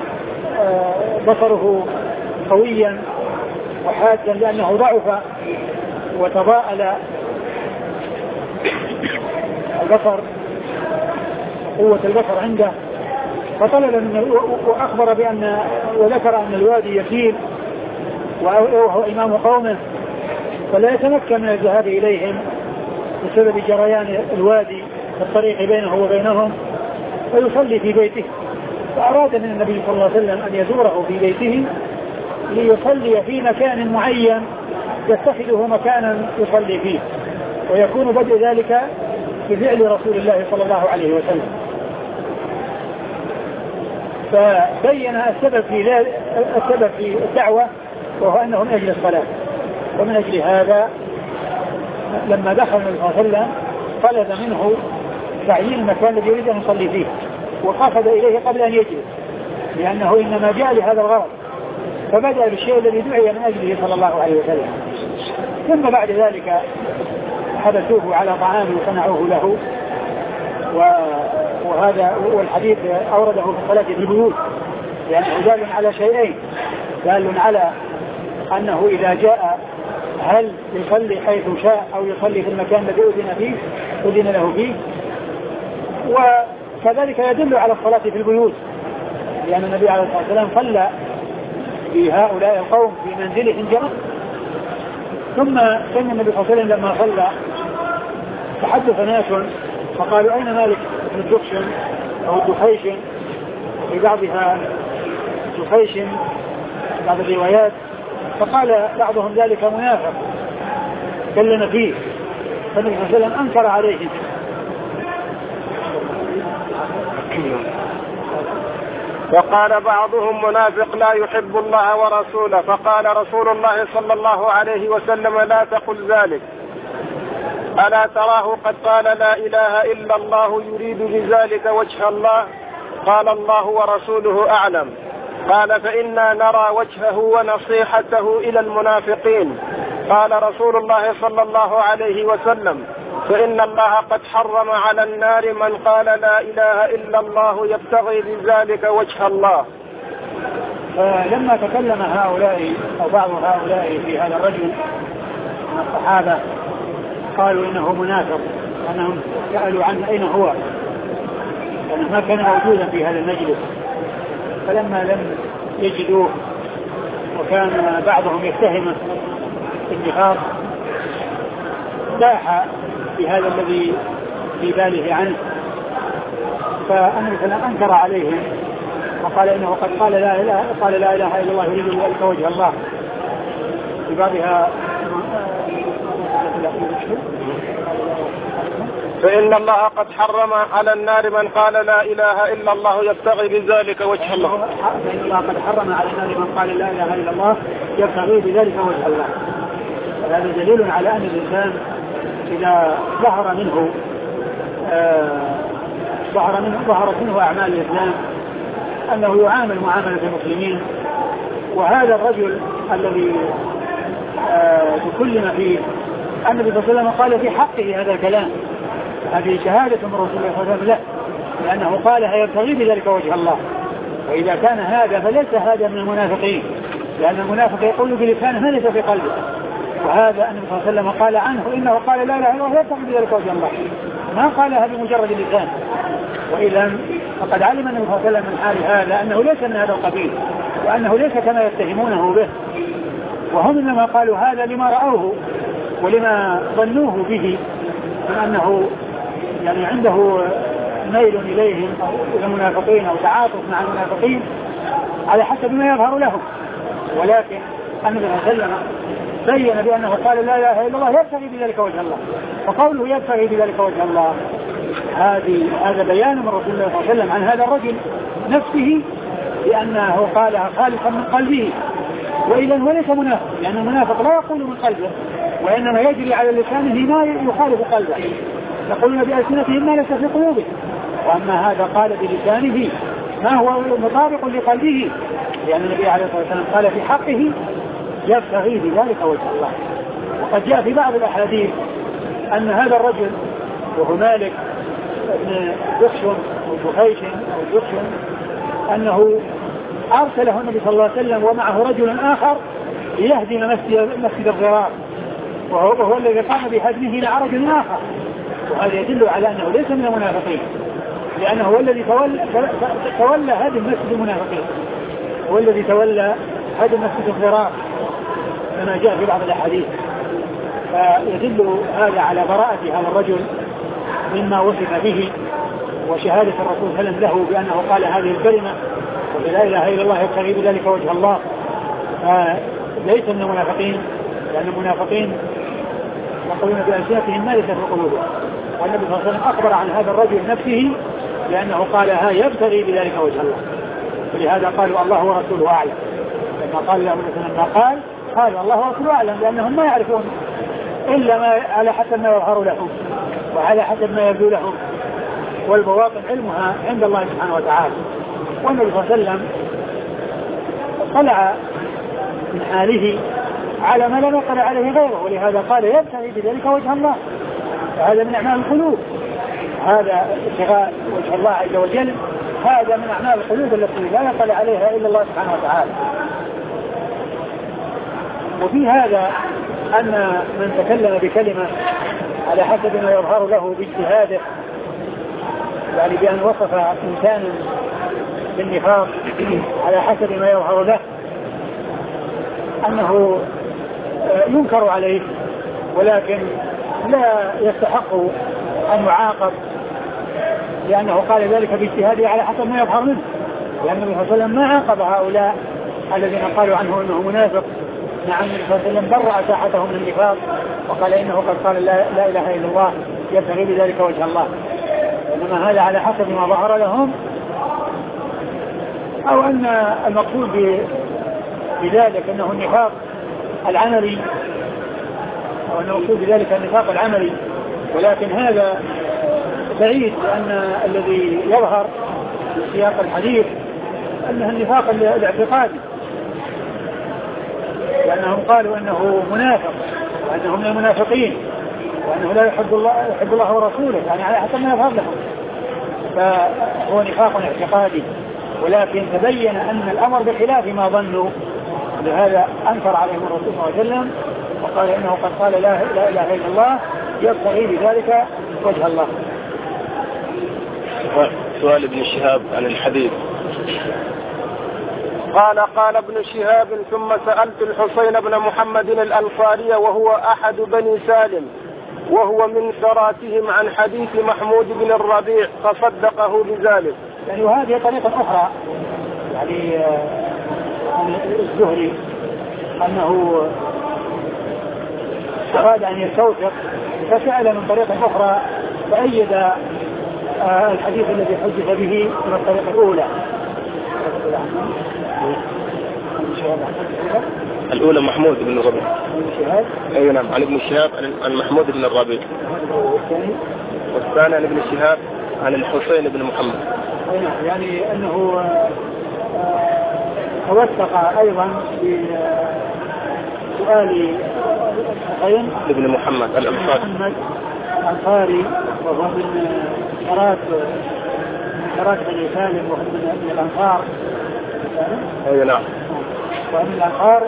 بصره قويا وحادا لأنه ضعف وتضاءل البصر قوة البصر عنده، فطلب من وأخبر بأن وذكر أن الوادي يسير وهو إمام قومه فلا يتمكن من الذهاب إليهم بسبب جريان الوادي في الطريق بينه وبينهم فيصلي في بيته. فأراد من النبي صلى الله عليه وسلم أن يزوره في بيته ليصلي في مكان معين يتخذه مكانا يصلي فيه، ويكون بدء ذلك بفعل رسول الله صلى الله عليه وسلم. فبين السبب في الدعوة وهو أنه من أجل الصلاة، ومن أجل هذا لما دخل النبي صلى الله عليه وسلم طلب منه تعيين المكان الذي يريد أن يصلي فيه وقصد إليه قبل أن يجلس، لأنه إنما جاء لهذا الغرض، فبدأ بالشيء الذي دعي من أجله صلى الله عليه وسلم. ثم بعد ذلك حبسوه على طعام وصنعوه له، وهذا والحديث أورده في الصلاة في البيوت، لأنه دال على شيئين، دال على أنه إذا جاء هل يصلي حيث شاء أو يصلي في المكان الذي أذن له فيه، وكذلك يدل على الصلاة في البيوت، لأن النبي عليه الصلاة والسلام صلى بهؤلاء القوم في منزلهم جميعا ثم كان النبي صلى الله عليه وسلم لما صلى تحدث ناس فقالوا أين مالك بن الدخشن أو الدخيشن، في بعضها دخيشن بعض الروايات، فقال بعضهم ذلك منافق تكلم فيه، فالنبي صلى الله عليه وسلم أنكر عليهم.
وقال بعضهم منافق لا يحب الله ورسوله، فقال رسول الله صلى الله عليه وسلم لا تقل ذلك، ألا تراه قد قال لا إله إلا الله يريد بذلك وجه الله؟ قال الله ورسوله أعلم. قال فإنا نرى وجهه ونصيحته إلى المنافقين. قال رسول الله صلى الله عليه وسلم فإن الله قد حرم على النار من قال لا إله إلا الله يبتغي بذلك وجه الله.
لما تكلم هؤلاء أو بعض هؤلاء في هذا الرجل من الصحابة قالوا إنه منافق، أنهم سألوا عنه أين هو، لأنه ما كان موجودا في هذا المجلس، فلما لم يجدوه وكان بعضهم يتهمه بالنفاق باح بهذا الذي في باله عنه، فالنبي صلى الله عليه وسلم أنكر عليهم وقال إنه قد قال لا إله إلا الله يريد بذلك وجه الله. في بعضها
فإن الله قد حرم على النار من قال لا إله إلا الله يبتغي بذلك وجه الله.
فإن الله قد حرم على النار من قال لا إله إلا الله يبتغي بذلك وجه الله. هذا دليل على أن الإنسان إذا ظهرت منه أعمال الإسلام أنه يعامل معاملة المسلمين. وهذا الرجل الذي تكلم فيه النبي صلى الله عليه وسلم قال في حقه هذا الكلام، هذه شهادة من رسول الله صلى الله عليه وسلم له، لأنه قالها يبتغي بذلك وجه الله. وإذا كان هذا فليس هذا من المنافقين، لأن المنافق يقول بلسانه ما ليس في قلبه، وهذا النبي صلى الله عليه وسلم قال عنه إنه قال لا إله إلا الله يبتغي بذلك وجه الله، ما قالها بمجرد اللسان. وإذا فقد علم النبي صلى الله عليه وسلم من حال هذا أنه ليس من هذا القبيل، وأنه ليس كما يتهمونه به، وهم إنما قالوا هذا لما رأوه ولما ظنوه به من أنه يعني عنده ميل إليهم أو إلى المنافقين أو تعاطف مع المنافقين على حسب ما يظهر لهم. ولكن النبي صلى الله عليه وسلم بين بأنه قال لا إله إلا الله يبتغي بذلك وجه الله، وقوله يبتغي بذلك وجه الله هذا بيان من رسول الله صلى الله عليه وسلم عن هذا الرجل نفسه بأنه قالها خالصا من قلبه، وإذا هو ليس منافق، لأن المنافق لا يقول من قلبه وإنما يجري على لسانه ما يخالف قلبه، يقولون بألسنتهم ما ليس في قلوبهم، وأما هذا قال بلسانه ما هو مطابق لقلبه، لأن النبي عليه الصلاة والسلام قال في حقه يبتغي بذلك وجه الله. وقد جاء في بعض الأحاديث أن هذا الرجل وهو مالك بن دخشن أو دخيشن أو دخشن أنه أرسله النبي صلى الله عليه وسلم ومعه رجل آخر ليهدم مسجد الضرار، وهو الذي قام بهدمه إلى رجل آخر، وهذا يدل على أنه ليس من المنافقين، لأنه هو الذي تولى هدم مسجد المنافقين، هو الذي تولى هدم مسجد الضرار كما جاء في بعض الأحاديث. فيدل هذا على براءة هذا الرجل مما وصف به، وشهادة الرسول صلى الله عليه وسلم له بأنه قال هذه الكلمة ولا إله إلا الله يبتغي بذلك وجه الله، ليس من المنافقين، لأن المنافقين يقولون بألسنتهم ما ليس في قلوبهم. والنبي صلى الله عليه وسلم أخبر عن هذا الرجل نفسه لأنه قالها يبتغي بذلك وجه الله، ولهذا قالوا الله ورسوله أعلم. لما قال له مثلا ما قال الله ورسوله أعلم، لأنهم ما يعرفون إلا ما على حسب ما يظهر لهم وعلى حسب ما يبدو لهم، والبواطن علمها عند الله سبحانه وتعالى. والنبي صلى الله عليه وسلم طلع من حاله على ما لم يطلع عليه غيره، ولهذا قال يبتغي بذلك وجه الله، فهذا من أعمال القلوب، هذا ابتغاء وجه الله عز وجل، هذا من أعمال القلوب التي لا يطلع عليها إلا الله سبحانه وتعالى. وفي هذا أن من تكلم بكلمة على حسب ما يظهر له باجتهاده، يعني بأن وصف إنسانا بالنفاق على حسب ما يظهر له، أنه ينكر عليه ولكن لا يستحق أن يعاقب لأنه قال ذلك باجتهاده على حسب ما يظهر منه، لأن النبي صلى الله عليه وسلم ما عاقب هؤلاء الذين قالوا عنه أنه منافق. نعم النبي صلى الله عليه وسلم برأ ساحتهم من النفاق وقال إنه قد قال لا إله إلا الله يبتغي بذلك وجه الله، إنما هذا على حسب ما ظهر لهم، أو أن المقصود بذلك أنه النفاق العملي، أو أن المقصود بذلك النفاق العملي، ولكن هذا بعيد لأن الذي يظهر في سياق الحديث أنه النفاق الاعتقادي، لأنهم قالوا أنه منافق وأنه من المنافقين وأنه لا يحب الله ورسوله، يعني على حسب ما يظهر لهم، فهو نفاق اعتقادي. ولكن تبين أن الأمر بخلاف ما ظنوا، لهذا أنكر عليهم الرسول صلى الله عليه وسلم وقال إنه قد قال لا إله إلا الله يبتغي بذلك وجه الله.
سؤال ابن شهاب عن الحديث. قال ابن شهاب ثم سألت الحسين بن محمد الأنصاري وهو أحد بني سالم وهو من ثراتهم عن حديث محمود بن الربيع فصدقه بذلك.
يعني وهذه طريقة أخرى يعني عن الزهري أنه أراد أن يستوثق فسأل من طريقة أخرى فأيد الحديث الذي حدث به من الطريقة الأولى.
الأولى محمود بن الربيع. أي نعم عن ابن شهاب عن محمود بن الربيع. والثاني عن ابن شهاب عن الحسين بن محمد.
يعني أنه توثق أيضا بسؤال الحسين
بن محمد
الأنصاري وهو من ثرات بني سالم وهو من الأنصار.
أي نعم.
ومن الأنصار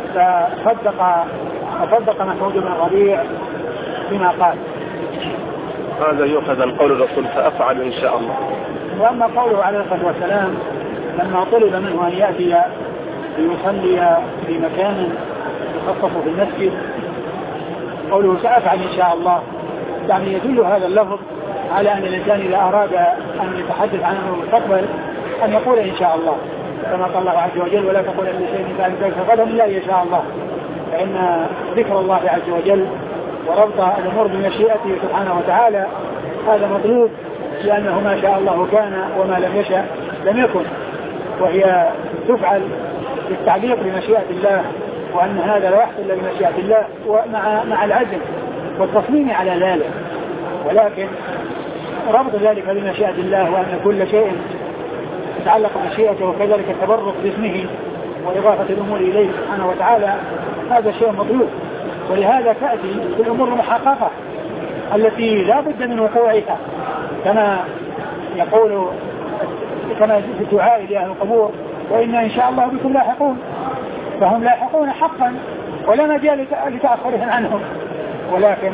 فصدق محمود بن الربيع بما قال.
هذا يؤخذ عن قول الرسول فأفعل إن شاء الله.
وأما قوله عليه الصلاة والسلام لما طلب منه أن يأتي ليصلي في مكان يخصص في المسجد قوله سأفعل إن شاء الله، يعني يدل هذا اللفظ على أن الإنسان إذا أراد أن يتحدث عن المستقبل أن يقول إن شاء الله، كما قال الله عز وجل ولا تقول أن شيء من ذلك غدا إلا إن شاء الله، فإن ذكر الله عز وجل وربط الأمور بمشيئته سبحانه وتعالى هذا مطلوب، لأنه ما شاء الله كان وما لم يشأ لم يكن، وهي تفعل بالتعليق بمشيئة الله، وأن هذا لا يحصل إلا بمشيئة الله ومع العزم والتصميم على ذلك، ولكن ربط ذلك بمشيئة الله وأن كل شيء يتعلق بمشيئته وكذلك التبرك باسمه وإضافة الأمور إليه سبحانه وتعالى هذا شيء مطلوب. ولهذا تأتي الأمور المحققة التي لا بد من وقوعها، كما يقول كما في الدعاء لأهل القبور وإنا إن شاء الله بكم لاحقون، فهم لاحقون حقا ولا مجال لتأخرهم عنهم، ولكن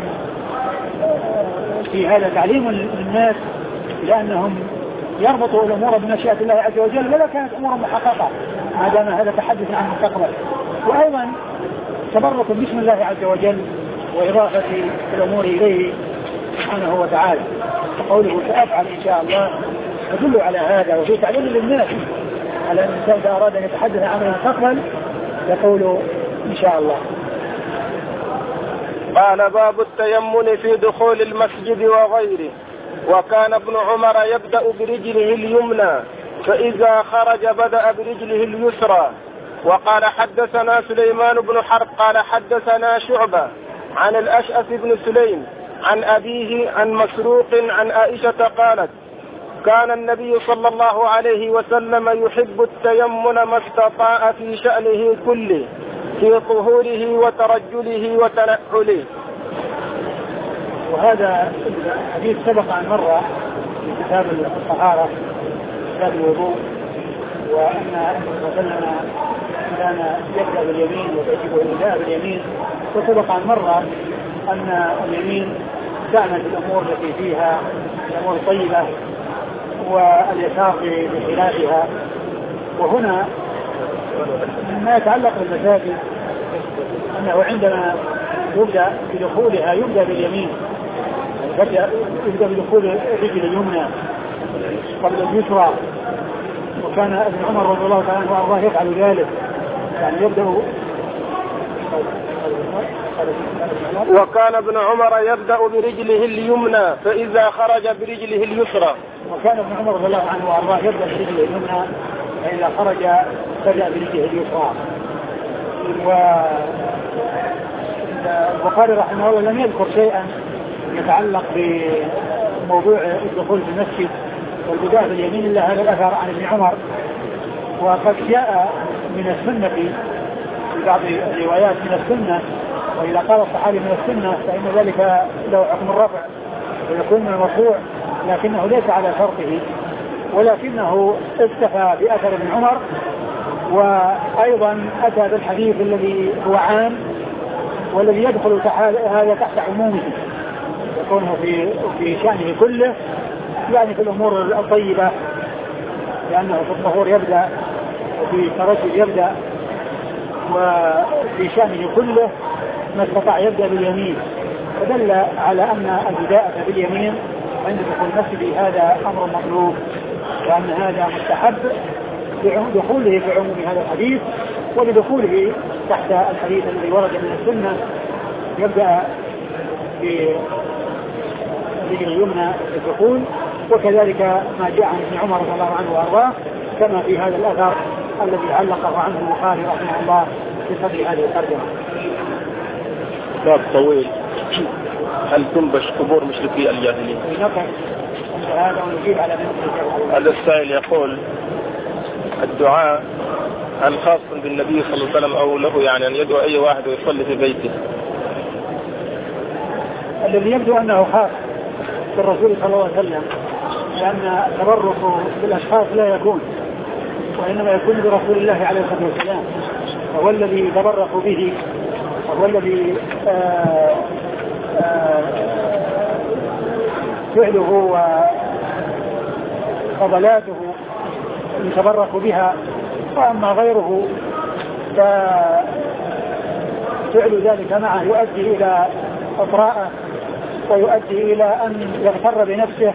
في هذا تعليم للناس لأنهم يربطوا الأمور بمشيئة الله عز وجل ولا كانت أمور محققة ما دام هذا تحدث عن المستقبل، وأيضا تبرك باسم الله عز وجل وإضافة الأمور إليه سبحانه وتعالى. وقوله سأفعل إن شاء الله يدل على هذا، وفي تعليم للناس على أن الإنسان إذا أراد أن يتحدث عن المستقبل يقول إن شاء الله.
قال باب التيمم في دخول المسجد وغيره. وكان ابن عمر يبدأ برجله اليمنى فإذا خرج بدأ برجله اليسرى. وقال حدثنا سليمان بن حرب قال حدثنا شعبة عن الأشعث بن سليم عن أبيه عن مسروق عن عائشة قالت كان النبي صلى الله عليه وسلم يحب التيمم ما استطاع في شأنه كله في طهوره وترجله وتنعله.
وهذا الحديث سبق عن مرة في كتاب الطهارة كتاب الوضوء، وأن النبي صلى الله عليه وسلم كان يبدأ باليمين ويجب الإبداء باليمين، وسبق عن مرة أن اليمين تعمل بالأمور التي فيها الأمور الطيبة واليسار أنه عندما يبدأ بدخولها يبدأ باليمين، يبدأ بدخول الرجل اليمنى قبل اليسرى، وكان ابن عمر رضي الله تعالى عنه وارضاه يفعل ذلك، يعني يبدأ.
وكان ابن عمر يبدأ برجله اليمنى فإذا خرج برجله اليسرى.
وكان ابن عمر رضي الله عنه وارضاه يبدأ برجله اليمنى فإذا خرج بدأ برجله اليسرى. والبخاري رحمه الله لم يذكر شيئا يتعلق بموضوع الدخول في المسجد والبداء باليمين إلا هذا الأثر عن ابن عمر. وقد جاء من السنة في بعض الروايات من السنة، وإذا قال الصحابي من السنة فإن ذلك له حكم الرفع ويكون من المرفوع، لكنه ليس على شرطه، ولكنه اكتفى بأثر ابن عمر. وأيضا أتى بالحديث الذي هو عام والذي يدخل هذا تحت عمومه، يكون في شأنه كله، يعني في الأمور الطيبة، لأنه في الطهور يبدأ وفي الترجل يبدأ، وفي شأنه كله ما استطاع يبدأ باليمين، فدل على أن البداءة باليمين عند دخول المسجد هذا أمر مطلوب، وأن هذا مستحب بدخوله في عموم هذا الحديث، ولدخوله تحت الحديث الذي ورد من السنة يبدأ بالرجل اليمنى الدخول. وكذلك ما جاء عن ابن عمر رضي الله عنه وارضاه كما في هذا الأثر الذي علقه عنه البخاري رحمه الله في صدر هذه الترجمة.
باب طويل. هل تنبش قبور مشركي الجاهلية؟
هذا ونجيب على
هذا السائل يقول الدعاء هل خاص بالنبي صلى الله عليه وسلم أو له يعني أن يدعو أي واحد ويصلي في بيته؟
الذي يبدو أنه خاص بالرسول صلى الله عليه وسلم، لأن التبرك بالأشخاص لا يكون، وإنما يكون برسول الله عليه الصلاة والسلام، وهو الذي يتبرك به، وهو الذي فعله وفضلاته يتبرك بها. وأما غيره ففعل ذلك معه يؤدي إلى إطراءه ويؤدي إلى أن يغتر بنفسه،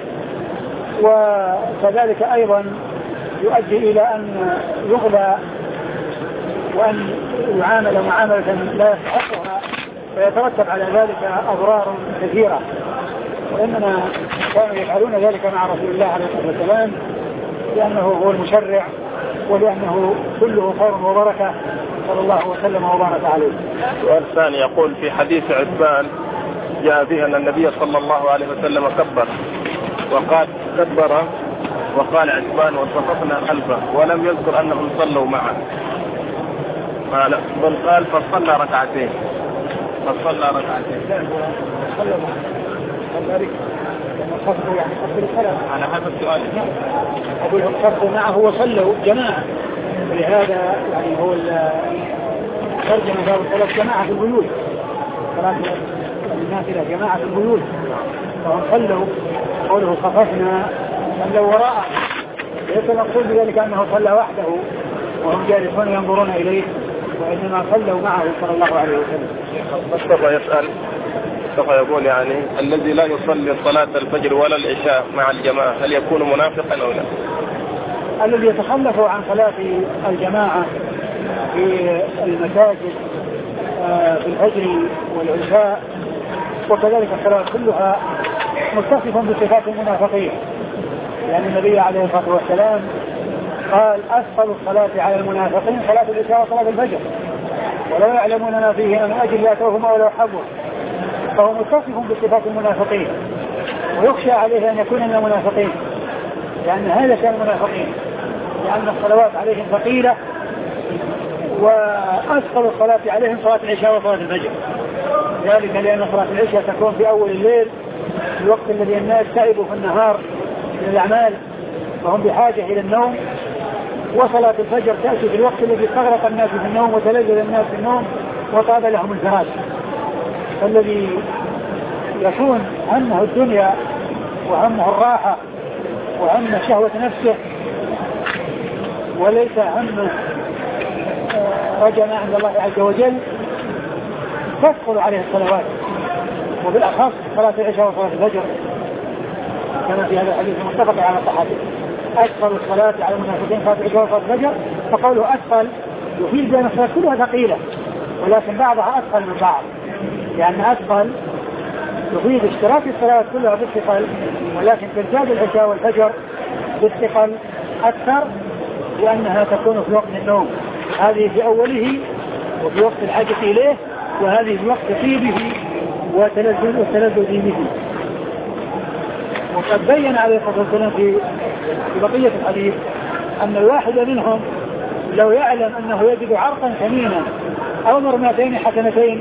وكذلك أيضا يؤدي إلى أن يغلى وأن يعامل معاملة لا يستحقها، ويترتب على ذلك أضرار كثيرة. وإنما كانوا يفعلون ذلك مع رسول الله عليه الصلاة والسلام لأنه هو المشرع، ولأنه كله خير وبركة صلى الله وسلم وبارك عليه.
السؤال الثاني يقول في حديث عثمان جاء به أن النبي صلى الله عليه وسلم كبر وقال عثمان وصففنا خلفه، ولم يذكر أنهم صلوا معه، بل قال فصلى ركعتين. على هذا السؤال
أقول هم صفوا معه وصلوا جماعة، ولهذا يعني هو ترجمة باب الصلاة جماعة في البيوت، صلاة الناس إلى جماعة في البيوت، فهم صلوا. قوله صففنا صلوا وراءه، ليس المقصود بذلك أنه صلى وحده وهم جالسون ينظرون إليه، وإنما صلوا معه صلى الله عليه وسلم.
مصطفى يقول يعني الذي لا يصلي صلاة الفجر ولا العشاء مع الجماعة هل يكون منافقا أو لا؟
الذي يتخلف عن صلاة الجماعة في المساجد في الفجر والعشاء وكذلك الصلاة كلها متصف بصفات المنافقين، لأن النبي عليه الصلاة والسلام قال أثقل الصلاة على المنافقين صلاة العشاء وصلاة الفجر، ولو يعلمون ما فيه من أجل يأتوهما ولو حبوا، فهو متصف بصفات المنافقين، ويخشى عليه أن يكون من المنافقين، لأن هذا شأن المنافقين، لأن الصلوات عليهم ثقيلة، وأثقل الصلاة عليهم صلاة العشاء وصلاة الفجر، ذلك لأن صلاة العشاء تكون في أول الليل في الوقت الذي الناس تعبوا في النهار من الأعمال وهم بحاجة إلى النوم، وصلاة الفجر تأتي في الوقت الذي استغرق الناس في النوم وتلذذ الناس في النوم وطاب لهم الفراش. فالذي يكون همه الدنيا وهمه الراحة وهمه شهوة نفسه وليس همه رجاء عند الله عز وجل، تثقل عليه الصلوات، وبالأخص صلاة العشاء وصلاة الفجر كما في هذا الحديث المتفق على صحته. أثقل الصلاة على المنافقين صلاة العشاء وصلاة الفجر، فقوله أثقل يفيد بأن الصلاة كلها ثقيلة ولكن بعضها أثقل من بعض، لأن أثقل يفيد اشتراك الصلاة كلها بالثقل، ولكن تزداد العشاء والفجر بالثقل أكثر لأنها تكون في وقت النوم، هذه في أوله وفي وقت الحاجة إليه، وهذه في وقت طيبه وتلذذ به. وقد بين عليه الصلاة والسلام في بقية الحديث أن الواحد منهم لو يعلم أنه يجد عرقا ثمينا أو مرمتين حسنتين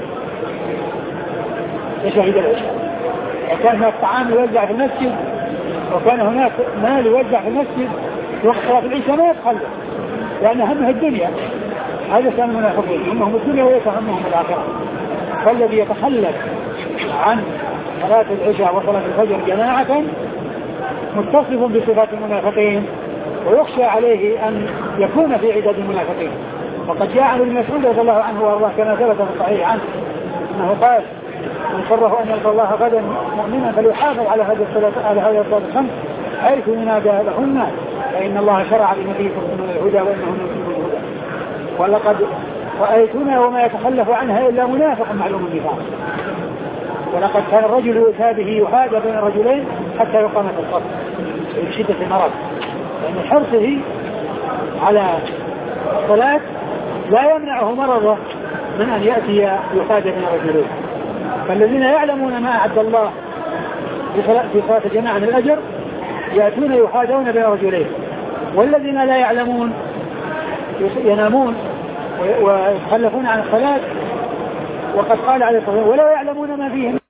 يشهد العشاء، وكان هناك طعام يوزع في المسجد وكان هناك مال يوزع في المسجد وقت صلاة العشاء ما يتخلف، لأن همها الدنيا. هذا كان المنافقين، همهم الدنيا وليس همهم الآخرة. فالذي يتخلف عن صلاة العشاء وصلاة الفجر جماعة متصف بصفات المنافقين، ويخشى عليه أن يكون في عداد المنافقين. وقد جاء عن ابن مسعود رضي الله عنه وارضاه كما ثبت في الصحيح عنه أنه قال: من سره أن يلقى الله غدا مؤمنا فليحافظ على هذه الصلاة الخمس حيث ينادى لهن، فإن الله شرع لنبيكم من الهدى وإنه من الهدى. ولقد رأيتنا وما يتخلف عنها إلا منافق معلوم النفاق. ولقد كان الرجل يؤتى به يحاجى بين الرجلين حتى يقام في الصف بشدة المرض، لأن حرصه على الصلاة لا يمنعه مرضه من أن يأتي يحاجى بين الرجلين. فالذين يعلمون ما أعد الله في صلاة الجماعة من الأجر يأتون يحاجون بين الرجلين، والذين لا يعلمون ينامون ويتخلفون عن الصلاة. وقد قال عليه الصلاة والسلام: ولو يعلمون ما فيهم